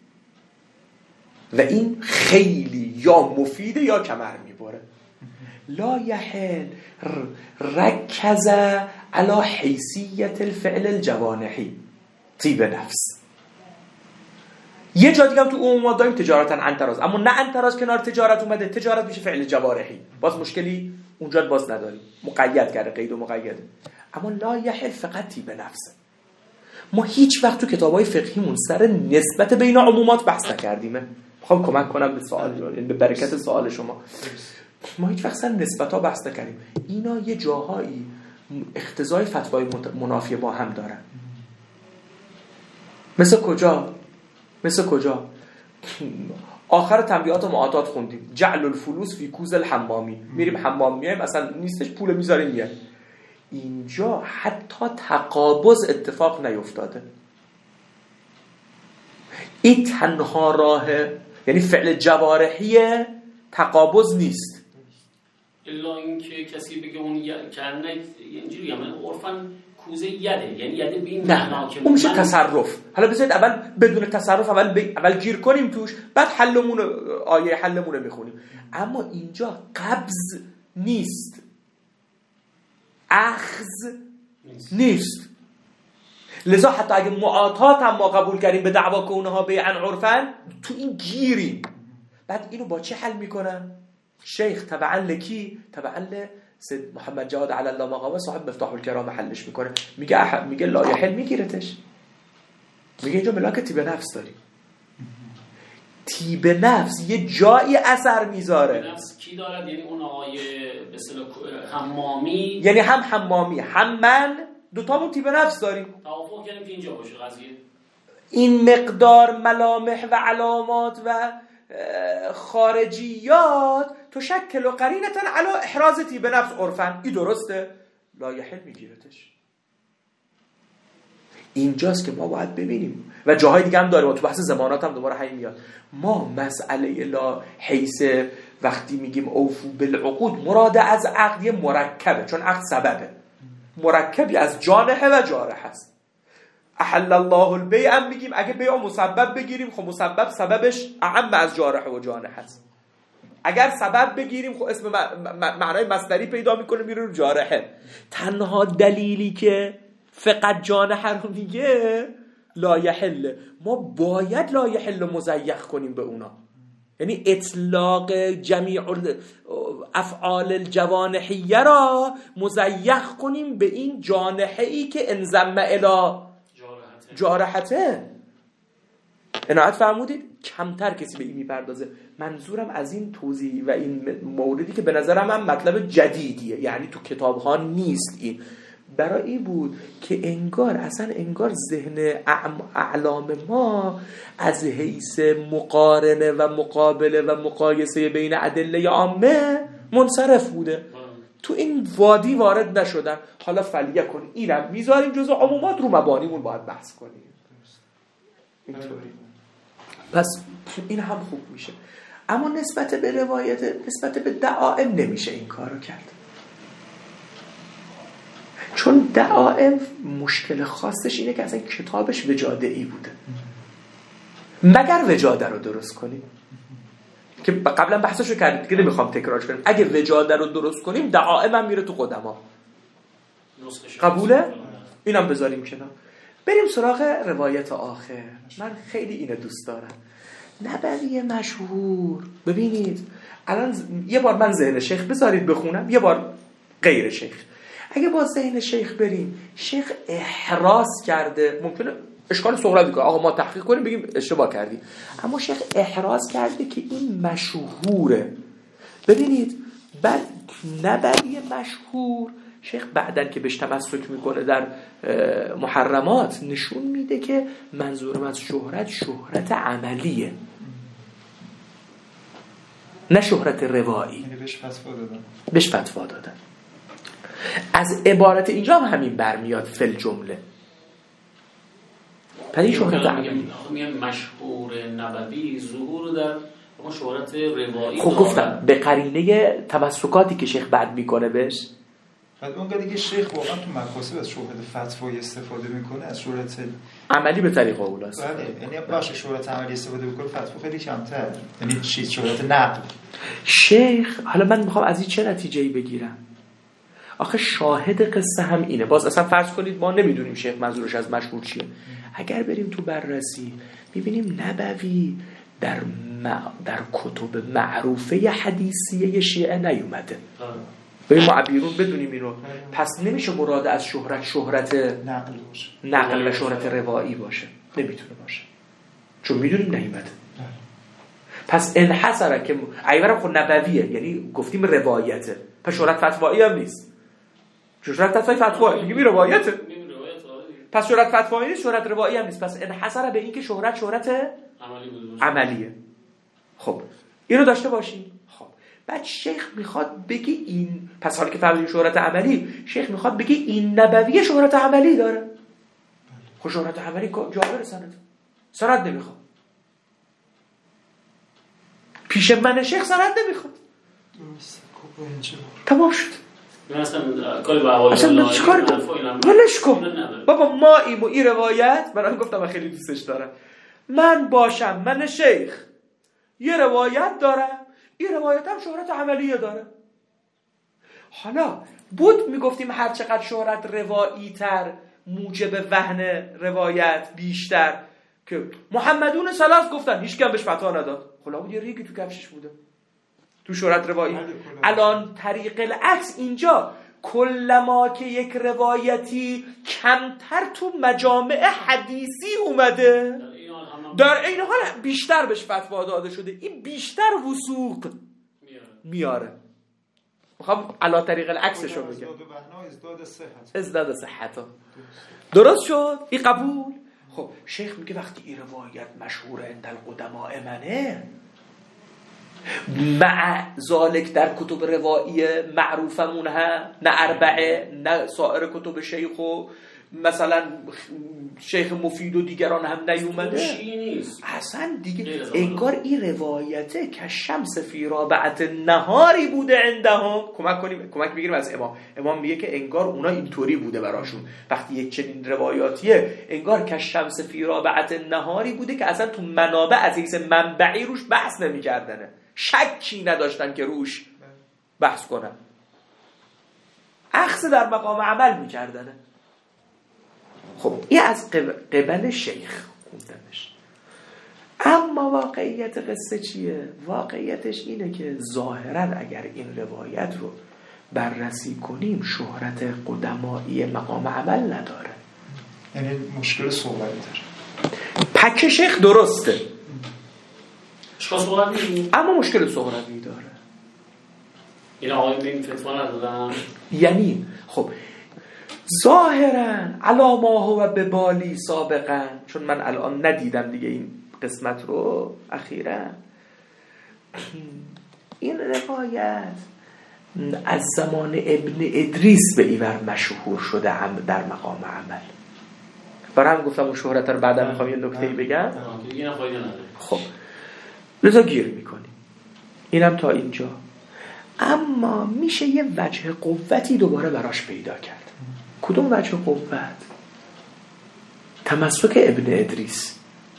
A: و این خیلی یا مفیده یا کمر میبره. لا یحل رکز علی حیثیت الفعل الجوانحی طیب نفس. یه جا دیگه هم تو عمومات داریم تجارتا عن تراض، اما نه عن تراض کنار تجارت اومده، تجارت میشه فعل جوارحی، باز مشکلی اونجا باز نداریم، مقید کرده، قید و مقیده. اما لا یحل فقط طیب نفس. ما هیچ وقت تو کتابای فقهیمون سر نسبت بین عمومات بحث نکردیم. میخوام کمک کنم به سوال، به برکت سوال شما. ما هیچ وقت سر نسبت‌ها بحث نکردیم. اینا یه جاهایی اقتضای فتوای منافی با هم دارن. مثل کجا؟ آخر تنبیهات و معاطات خوندیم جعل الفلوس فی کوز الحمامی، میریم حمام میایم اصلا نیستش، پول میذاریم میاد. اینجا حتی تقابض اتفاق نیفتاده. این تنها راهه، یعنی فعل جوارحی تقابض نیست،
B: الا اینکه کسی بگه اون کنه اینجوری، من عرفاً کوزه یده، یعنی یده به این
A: معنا که اون میشه تصرف. حالا بذارید اول بدون تصرف اول گیر کنیم توش، بعد آیه حلمون رو میخونیم. اما اینجا قبض نیست، اخذ نیست. لذا حتی اگه معاطات هم ما قبول کردیم به دعوا که اونها بیعن عرفن، تو این گیریم. بعد اینو با چه حل میکنن؟ شیخ تبعا لکی، تبعا سید محمد جواد علی الله مقامه صاحب مفتاح الکرام حلش میکنه، میگه لا یحل میگیرتش، میگه اینجا ملاک تیب نفس داری. تیب نفس یه جایی اثر میذاره.
B: نفس کی دارد؟ یعنی اون آقای به اصطلاح حمامی،
A: یعنی هم حمامی هم من دوتامون تیب نفس داریم.
B: توافق کردیم که اینجا باشه قضیه.
A: این مقدار ملامح و علامات و خارجیات تشکل و قرینتن علی احراز تیب نفس عرفن. این درسته؟ لا یحل میگیرتش. اینجاست که ما باید ببینیم و جاهای دیگه هم داره و تو بحث زمانات هم دوباره همین میاد. ما مسئله لا حیث وقتی میگیم اوفو بالعقود مراد از عقد یه مرکبه، چون عقد سببه، مرکبی از جانحه و جارحه است. احل الله البیع هم میگیم اگه بیع مسبب بگیریم، خب مسبب سببش اعم از جارحه و جانحه است. اگر سبب بگیریم خب اسم معنای مصدری پیدا میکنه میره رو جارحه. تنها دلیلی که فقط جانحه رو میگه لا یحل، ما باید لا یحل مزیخ کنیم به اونا، یعنی اطلاق جمیع افعال الجوانحیه را مزیخ کنیم به این جانحه‌ای که انضم الی جارحته. عنایت فرمودید کمتر کسی به این میپردازه. منظورم از این توضیح و این موردی که به نظرم هم مطلب جدیدیه، یعنی تو کتاب ها نیست، این برای این بود که انگار ذهن اعلام ما از حیث مقارنه و مقابله و مقایسه بین ادله عامه منصرف بوده، تو این وادی وارد نشدن. حالا فلیکن اینم میذاریم جزء عمومات، رو مبانیمون باید بحث کنیم اینطوری. پس این هم خوب میشه. اما نسبت به روایت، نسبت به دعائم نمیشه این کارو کرد، چون دعائم مشکل خاصش اینه که اصلا کتابش وجاده‌ای بوده، مگر وجاده رو درست کنیم که قبلا بحثشو کردیم دیگه نمیخوام تکرارش کنیم. اگه وجاده رو درست کنیم دعائم هم میره تو قدما. قبوله؟ اینم بذاریم کنار، بریم سراغ روایت آخر. من خیلی اینو دوست دارم، نبوی مشهور. ببینید الان یه بار من ذهن شیخ بذارید بخونم، یه بار غیر شیخ. اگه با ذهن شیخ بریم، شیخ احراز کرده، ممکنه اشکال صغرا کنه، آقا ما تحقیق کنیم بگیم اشتباه کردیم، اما شیخ احراز کرده که این مشهوره. ببینید بعد نبوی مشهور شیخ بعدن که بهش تمسک میکنه در محرمات نشون میده که منظورم از شهرت عملیه، نه شهرت روایی. بهش فتوا دادن. از عبارت اینجا هم همین برمیاد فل جمله. پس شهرت عملی
B: میگم مشهور نبوی ظهور در اما شهرت روایی.
A: خب گفتم به قرینه تمسکاتی که شیخ بعد میکنه بهش.
C: بعد اونجا دیگه شیخ واقعا تو مقاصد از شهرت فتوایی استفاده میکنه، از شهرت
A: عملی به طریق اولاست.
C: بله، یعنی باشه شهرت عملی استفاده بکنه، فتوا خیلی کمتر، یعنی چیز شهرت نقل.
A: شیخ حالا من میخوام از این چه نتیجه‌ای بگیرم؟ آخه شاهد قصه هم اینه. باز اصلا فرض کنید ما نمیدونیم شیخ منظورش از مشهور چیه. اگر بریم تو بررسی میبینیم نبوی در کتب معروفه حدیثیه شیعه نیومده. به ما عبیرون بدونیم اینو. پس نمیشه مراد از شهرت نقل و شهرت روایی باشه، نمیتونه باشه، چون میدونیم نیومده. پس انحصره که ایورم خود نبویه، یعنی گفتیم روایته، پس شهرت فتوایی هم نیست. شهرت فتوایی میگیم روایته، پس شهرت فتوایی نیست، شهرت روایی هم نیست. پس انحصره به این که شهرت عملیه. خب اینو داشته باشیم. خب بعد شیخ میخواد بگه این، پس حالا که فهمیدیم شهرت عملی، شیخ میخواد بگه این نبوی شهرت عملی داره. خب شهرت عملی جابر سند نمیخواد، پیش من شیخ سند نمیخواد. تمام شد.
B: مثلا کاری به حوالی
A: اصلا چیکار ولش کن بابا، ما این روایت من گفتم خیلی دوستش دارم، من باشم من شیخ یه روایت دارم، این روایت هم شهرت عملیه داره. حالا بود میگفتیم هر چقدر شهرت روایی تر موجب وهن روایت بیشتر، که محمدون ثلاث گفتن هیچ کم بهش فتوا نداد، خلا بود یه ریگی تو کفشش بوده تو شهرت روایی. الان طریق العکس اینجا کلما که یک روایتی کمتر تو مجامع حدیثی اومده در این حال بیشتر بهش فتوا داده شده، این بیشتر وثوق میاره. میخوام علا طریق العکسش رو بگم، ازداد صحت. درست شد؟ این قبول. خب شیخ میگه وقتی این روایت مشهور عند القدماء منه، مع ذالک در کتب روایی معروفمون هم، نه اربعه نه سایر کتب شیخ و مثلا شیخ مفید و دیگران هم نیومده، اصلا دیگه انگار این روایته که شمس فی رابعت نهاری بوده عندهم. کمک بگیریم از امام میگه که انگار اونا اینطوری بوده براشون، وقتی یک چنین روایاتیه انگار که شمس فی رابعت نهاری بوده که اصلا تو منابع از حیث منبعی روش بحث نمی‌کردن، شکی نداشتن که روش بحث کنن، اخذ در مقام عمل می‌کردن. خب این از قبل شیخ خوندنش. اما واقعیت قصه چیه؟ واقعیتش اینه که ظاهرا اگر این روایت رو بررسی کنیم شهرت قدمایی مقام عمل نداره،
C: یعنی مشکل صحبتی داره.
A: پک شیخ درسته
B: اما
A: مشکل صحبتی داره.
B: این آقای به این فتوا ندادن،
A: یعنی خب ظاهرا علا ما هو به بالی سابقا، چون من الان ندیدم دیگه این قسمت رو اخیرا، این روایت از زمان ابن ادریس به ایور مشهور شده در مقام عمل. برای هم گفتم اون شهرت رو بعدا میخوام یه نکته‌ای بگم. خب لذا گیر میکنیم اینم تا اینجا. اما میشه یه وجه قوتی دوباره براش پیدا کرد. کدوم وجه قوت؟ تمسک ابن ادریس.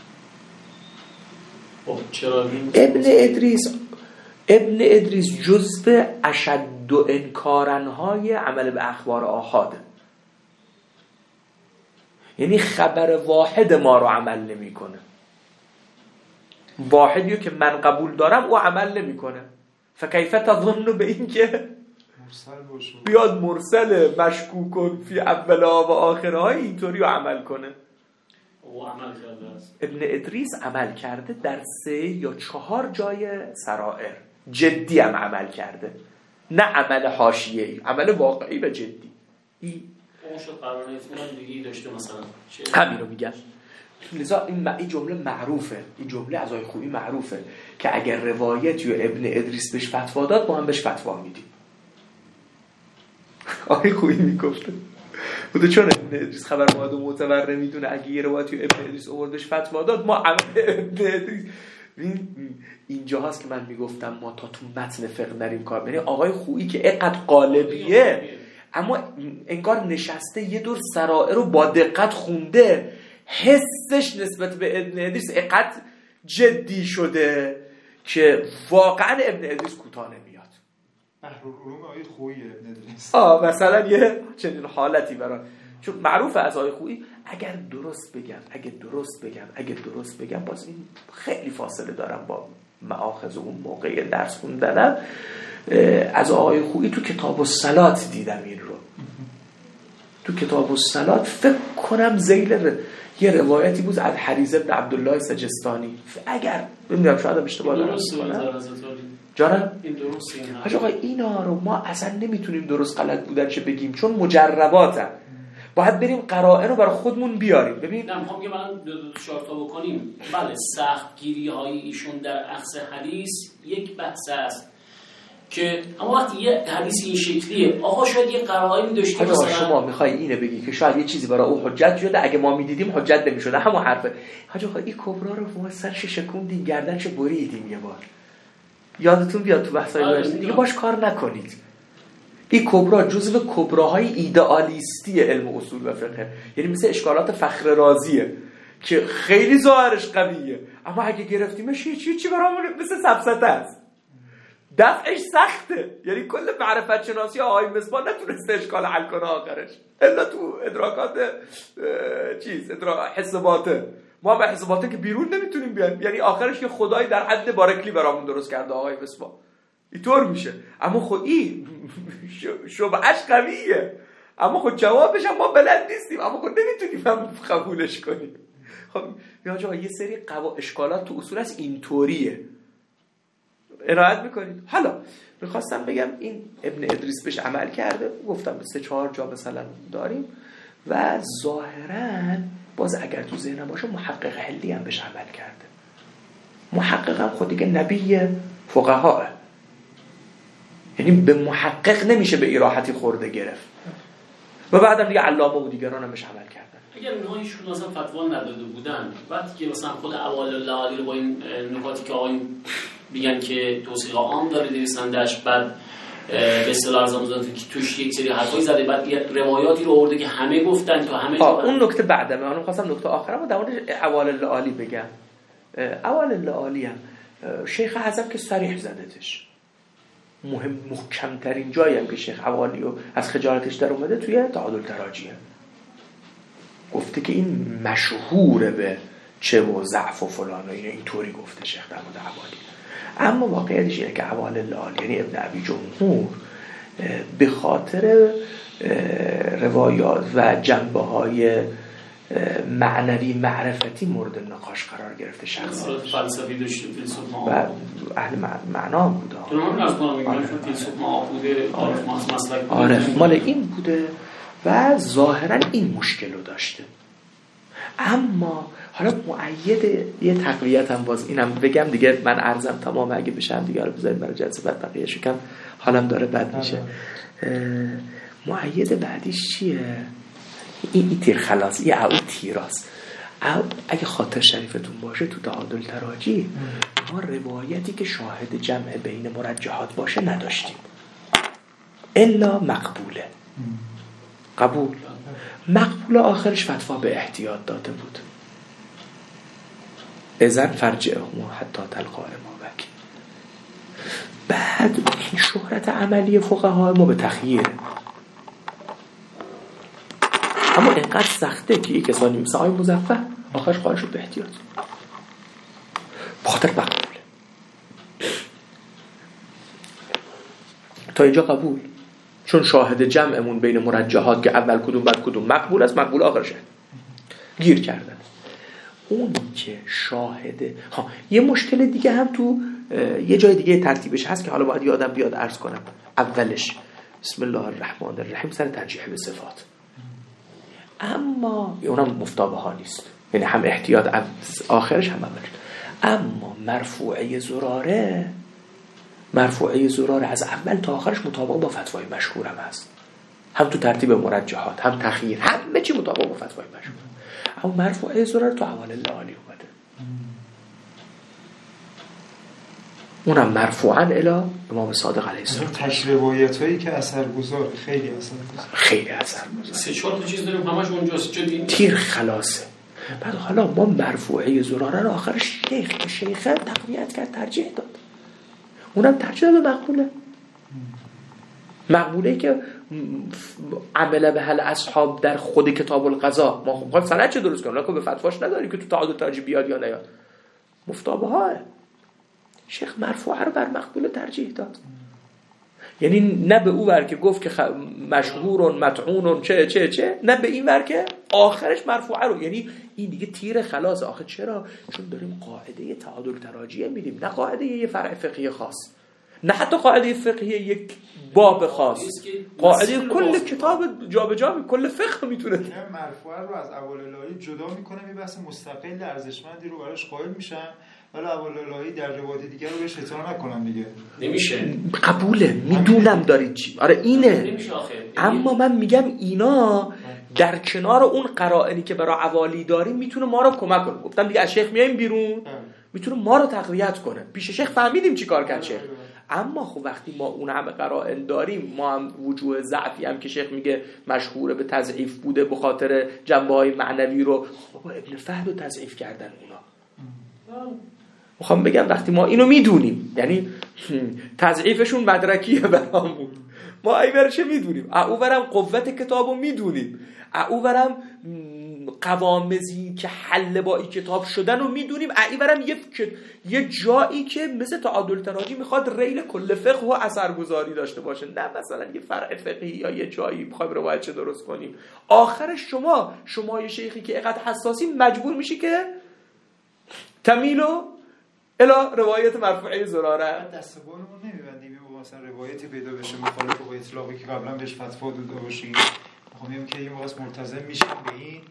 A: ابن ادریس جزو اشد انکارنهای عمل به اخبار آحاده، یعنی خبر واحد ما رو عمل نمی کنه، واحدیو که من قبول دارم او عمل نمی کنه. فکیف تظن به این که بیاد مرسل مشکوکن فی اولها و آخرها اینطوری رو عمل کنه. ابن ادریس عمل کرده در 3 یا 4 جای سرائر، جدی هم عمل کرده، نه عمل حاشیه‌ای، عمل واقعی و جدی.
B: اون شد قراره اطمینان دیگه داشته مثلا
A: همین رو میگن. لذا این جمله معروفه، این جمله از آقای خویی معروفه که اگر روایت یا ابن ادریس بهش فتوا داد ما هم بهش فتوا میدیم. آقای خویی میگفته بوده چون ابن ادریس خبر مواد معتبر نمیدونه، اگه یه روایت یا ابن ادریس آوردش فتوا داد ما عمل ابن ادریس. اینجا هست که من میگفتم ما تا تو متن فقه نریم کار. یعنی آقای خویی که اینقدر قالبیه اما انگار نشسته یه دور سرائر رو با دقت خونده، حسش نسبت به ابن ادریس اینقدر جدی شده که واقعا ابن ادریس کوتاه نمیاد.
C: بحرالعلوم آقای خویی ابن ادریس
A: مثلا یه چنین حالتی برای، چون معروفه از آقای خویی اگر درست بگم باز این خیلی فاصله دارم با مآخذ اون موقع درس خوندنم. از آقای خویی تو کتاب الصلات دیدم این رو، تو کتاب الصلات فکر کنم ذیل یه روایتی بود از حریز ابن عبدالله سجستانی، اگر نمیدونم شاید اشتباه دارم میکنم جانم
B: این درست این
A: حاج آقا اینا رو ما اصلا نمیتونیم درست غلط بودن چه بگیم چون مجرباتن، باید بریم قرائن رو برای خودمون بیاریم. ببین
B: نه میخوام که من دو چهار تا بکنیم. بله سختگیری های ایشون در اخذ حدیث یک بحث است که اما وقتی یه حدیث این شکلیه آقا شاید یه قرائنی داشته
A: مثلا شما میخوای اینو بگی که شاید یه چیزی برای او حجت شده، اگه ما میدیدیم حجت نمیشده، همون حرفه. حاج آقا این کبرا رو ما سرش شکوندیم گردنش بریدیم یه بار، یادتون بیاد تو بحثای گذشته دیگه باش کار نکنید. این کبرا جزو کبراهای ایدئالیستی علم اصول و فقه، یعنی مثل اشکالات فخر رازیه که خیلی ظاهرش قویه، اما اگه گرفتیمش چی برامون مثل سبسته است، دفعش سخته. یعنی کل معرفت شناسی آقای مصباح نتونسته اشکال حل کنه آخرش، الا تو ادراکات حساباته. ما به حساباته که بیرون نمیتونیم بیایم، یعنی آخرش یه خدایی در حد بارکلی برامون درست کرده آقای مصباح، اینطور میشه. اما خود این شبهش قویه، اما خود جوابش هم ما بلد نیستیم، اما خود نمیتونیم هم قبولش کنیم. خب یا جا یه سری اشکالات تو اصول هست اینطوریه، ارائت میکنید. حالا میخواستم بگم این ابن ادریس بهش عمل کرده، گفتم 3-4 جا مثلا داریم و ظاهرا باز اگر تو ذهنم باشه محقق حلی هم بهش عمل کرده. محقق هم خود دیگه نبی فقهاه، یعنی به محقق نمیشه به راحتی خورده گرفت و بعدم دیگه علامه و دیگران هم بهش عمل کردن.
B: اگر اونهایشون مثلا فتوا نداده بودن، بعد که مثلا خود اول العالی رو با این نکاتی که آقایون میگن که توصیق عام داره نویسندش، بعد به اصطلاح ارزان که توش یک سری حرفایی زده، بعد روایاتی رو آورده که همه گفتن تا همه
A: اون نکته بعدمه. من خواستم نکته آخرمو در مورد اول العالی بگم. اول العالی هم شیخ حزم که صریح زدتش، محکمترین جایی هم که شیخ حوالی و از خجالتش در اومده توی تعادل تراجیه، گفته که این مشهوره به چه و ضعف و فلان و اینطوری گفته شیخ در مورد حوالی. اما واقعیتش اینه که اول العالی یعنی ابن ابی جمهور به خاطر روایات و جنبه‌های معنوی معرفتی مورد نقاش قرار گرفته. شخصی
B: فلسفی داشته، فیلسوف
A: و اهل معنا بوده. عارف مال این بوده و ظاهرا این مشکل رو داشته. اما حالا مؤید یه تقویت هم باز اینم بگم دیگه، من عرضم تمام، اگه بشم دیگه رو بذارید برای جلسه بعد بقیه شکم حالم داره بد میشه. مؤید بعدیش چیه؟ این تیر خلاص، یه او تیراست. اگه خاطر شریفتون باشه تو تعادل تراجی ما روایتی که شاهد جمع بین مرجحات باشه نداشتیم الا مقبوله. قبول مقبول آخرش فتوا به احتیاط داده بود، اذن فرجعهما حتی تلقا امامک. بعد این شهرت عملی فقها ما به تخییره، اما اینقدر سخته که یک کسانی مثل آقای مظفر آخرش قائل شد به احتیاط، بخاطر مقبوله. تا اینجا قبول، چون شاهد جمعمون بین مرجحات که اول کدوم بعد کدوم مقبول است، مقبول آخرشه گیر کردن. اون که شاهده یه مشکل دیگه هم تو یه جای دیگه ترتیبش هست که حالا باید یادم بیاد عرض کنم. اولش بسم الله الرحمن الرحیم سر ترجیح به صفات، اما اونم مفتابه ها نیست، یعنی هم احتیاط آخرش هم اولش. اما مرفوعه زراره از اول تا آخرش مطابق با فتوای مشهورم هست، هم تو ترتیب مرجحات هم تخییر، همه چی مطابق با فتوای مشهور. اما مرفوعه زراره تو اول العالی اومده، اونم مرفوعا الی امام صادق علیه السلام.
C: تشریحاتایی که اثرگذار، خیلی اثرگذار.
B: 3-4 چیز داریم همش اونجاست،
A: تیر خلاصه. بعد حالا ما مرفوعه زراره رو آخرش شیخ تقویت کرد، ترجیح داد، اونم ترجیح داد مقبوله. مقبوله که عمله به حل اصحاب در خود کتاب القضا، ما خب سند چه درست کنیم، لکه به فتواش نداری که تو تعادل ترجیح بیاد یا نیاد، مفتابه ها. شیخ مرفوعه رو بر مقبوله ترجیح داد، یعنی نه به او ور که گفت که مشهورون مطعونون چه نه به این ور که آخرش مرفوعه رو، یعنی این دیگه تیر خلاص. آخه چرا؟ چون داریم قاعده تعادل تراجیه میدیم، نه قاعده یه فرع فقهی خاص، نه حتی قاعده فقهی یک باب خاص، قاعده کل کتاب جابجا کل فقه میتونه.
C: مرفوعه رو از اول الهی جدا میکنه، میبحث مستقل ارزشمندی رو براش قائل میشن، ولی اول الهی در روایت دیگه رو بهش اطلاع نکنم دیگه
B: نمیشه.
A: قبوله، میدونم دارید چی، آره اینه.
B: نمیشه آخه.
A: اما من میگم اینا در کنار اون قرائنی که برای عوالی داریم میتونه ما رو کمک کنه. گفتم دیگه از شیخ میایم بیرون، میتونه ما رو تقویت کنه. پیش شیخ فهمیدیم چی کار کرد شیخ، اما خب وقتی ما اون همه قرائن داریم، ما هم وجوه ضعفی هم که شیخ میگه مشهوره به تضعیف بوده به خاطر جنبه‌های معنوی رو، بابا ابن فهد رو تضعیف کردن اونا. میخوام بگم وقتی ما اینو میدونیم، یعنی تضعیفشون مدرکیه برامون، ما ایور چه میدونیم، اوورم قوت کتابو میدونیم، اوورم قوامزی که حل با این کتاب شدن رو میدونیم، ایورم یه جایی که مثل تعادل تراجی میخواد ریل کل فقه و اثرگذاری داشته باشه، نه مثلا یه فرع فقهی یا یه جایی میخوایم روایت چه درست کنیم. آخرش شما یه شیخی که اینقدر حساسی مجبور میشی که تمیلو الا روایت مرفوعه زراره.
C: دست بالمون نمیبندیم مثلا روایتی پیدا بشه مخالف با اطلاقی که قبلا بهش فتوا داده باشیم، میخوام که این واسه ملتزم میشیم به این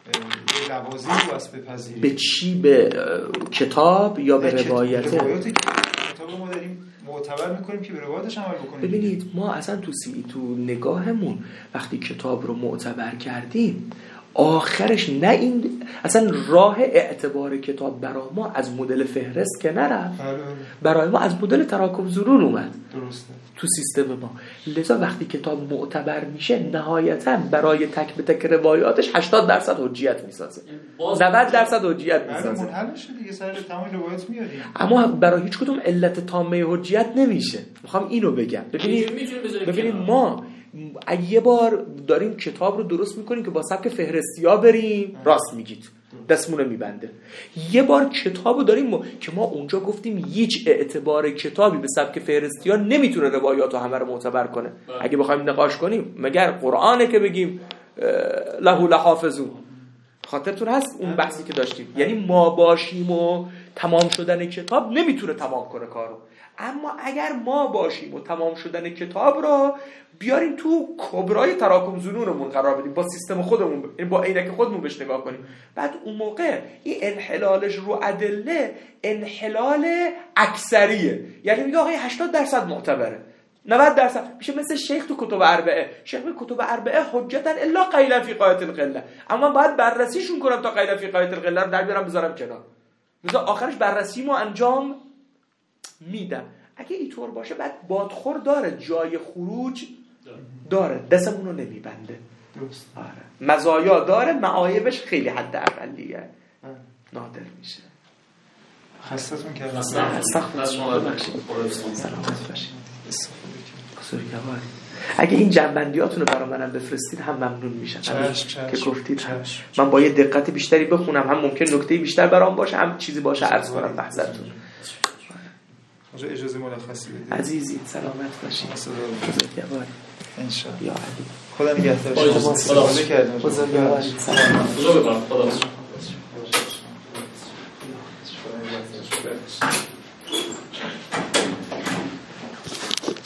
C: لوازم رو واسه بپذیریم.
A: به چی؟ به کتاب یا به روایت؟
C: روایتی که کتاب ما داریم معتبر میکنیم که به روایتش عمل بکنیم.
A: ببینید ما اصلا تو نگاهمون وقتی کتاب رو معتبر کردیم، آخرش نه این اصلا راه اعتبار کتاب برای ما از مدل فهرست که نرفت، برای ما از مدل تراکم ظنون اومد.
C: درسته.
A: تو سیستم ما. لذا وقتی کتاب معتبر میشه نهایتا برای تک به تک روایاتش 80% حجیت میسازه، 90% حجیت میسازه.
C: منحل میشه دیگه، سر تمام روایات میاریم.
A: اما برای هیچ کدوم علت تامه حجیت نمیشه. میخوام اینو بگم. ببینید ما یه بار داریم کتاب رو درست میکنیم که با سبک فهرستی‌ها بریم، راست میگید دستمون رو میبنده. یه بار کتاب رو داریم که ما اونجا گفتیم هیچ اعتبار کتابی به سبک فهرستی‌ها نمیتونه روایات رو همه رو معتبر کنه. اگه بخوایم نقاش کنیم مگر قرآنه که بگیم له لحافظون؟ خاطرتون هست اون بحثی که داشتیم، یعنی ما باشیم و تمام شدن کتاب نمیتونه تمام کنه کارو. اما اگر ما باشیم و تمام شدن کتاب رو بیاریم تو کبرای تراکم ظنونمون قرار بدیم، با سیستم خودمون، با عینک خودمون بهش نگاه کنیم، بعد اون موقع این انحلالش رو ادله انحلال اکثریه، یعنی میگه آقا 80% معتبره، 90% میشه مثل شیخ تو کتب اربعه. شیخ تو کتب اربعه حجتن الا قیلا فی قایت القله، اما باید بررسیشون کنم تا قیلا فی قایت القله رو در بیارم بذارم کنار، مثلا آخرش بررسیمو انجام میدم. اگه اینطور باشه بعد بادخور داره، جای خروج داره، دستمون رو نمیبنده.
C: درست.
A: آره. مزایا داره، معایبش خیلی حد اقلیه، نادر میشه.
C: خستتون کردم.
A: استغفر الله بخشید. سلامت باشید. اگه این جنبندیاتونو برای منم بفرستید هم ممنون میشم. که گفتید من با یه دقت بیشتری بخونم، هم ممکن نکته بیشتر برام باشه، هم چیزی باشه عرض کنم بحثتون.
C: اجازه ملخصی بدید.
A: عزیزی سلامت باشید.
C: ان شاء الله.
A: یا علی.
C: خدا نگهدار.
B: خدا
C: کردم.
A: خدا نگهدار.
B: خدا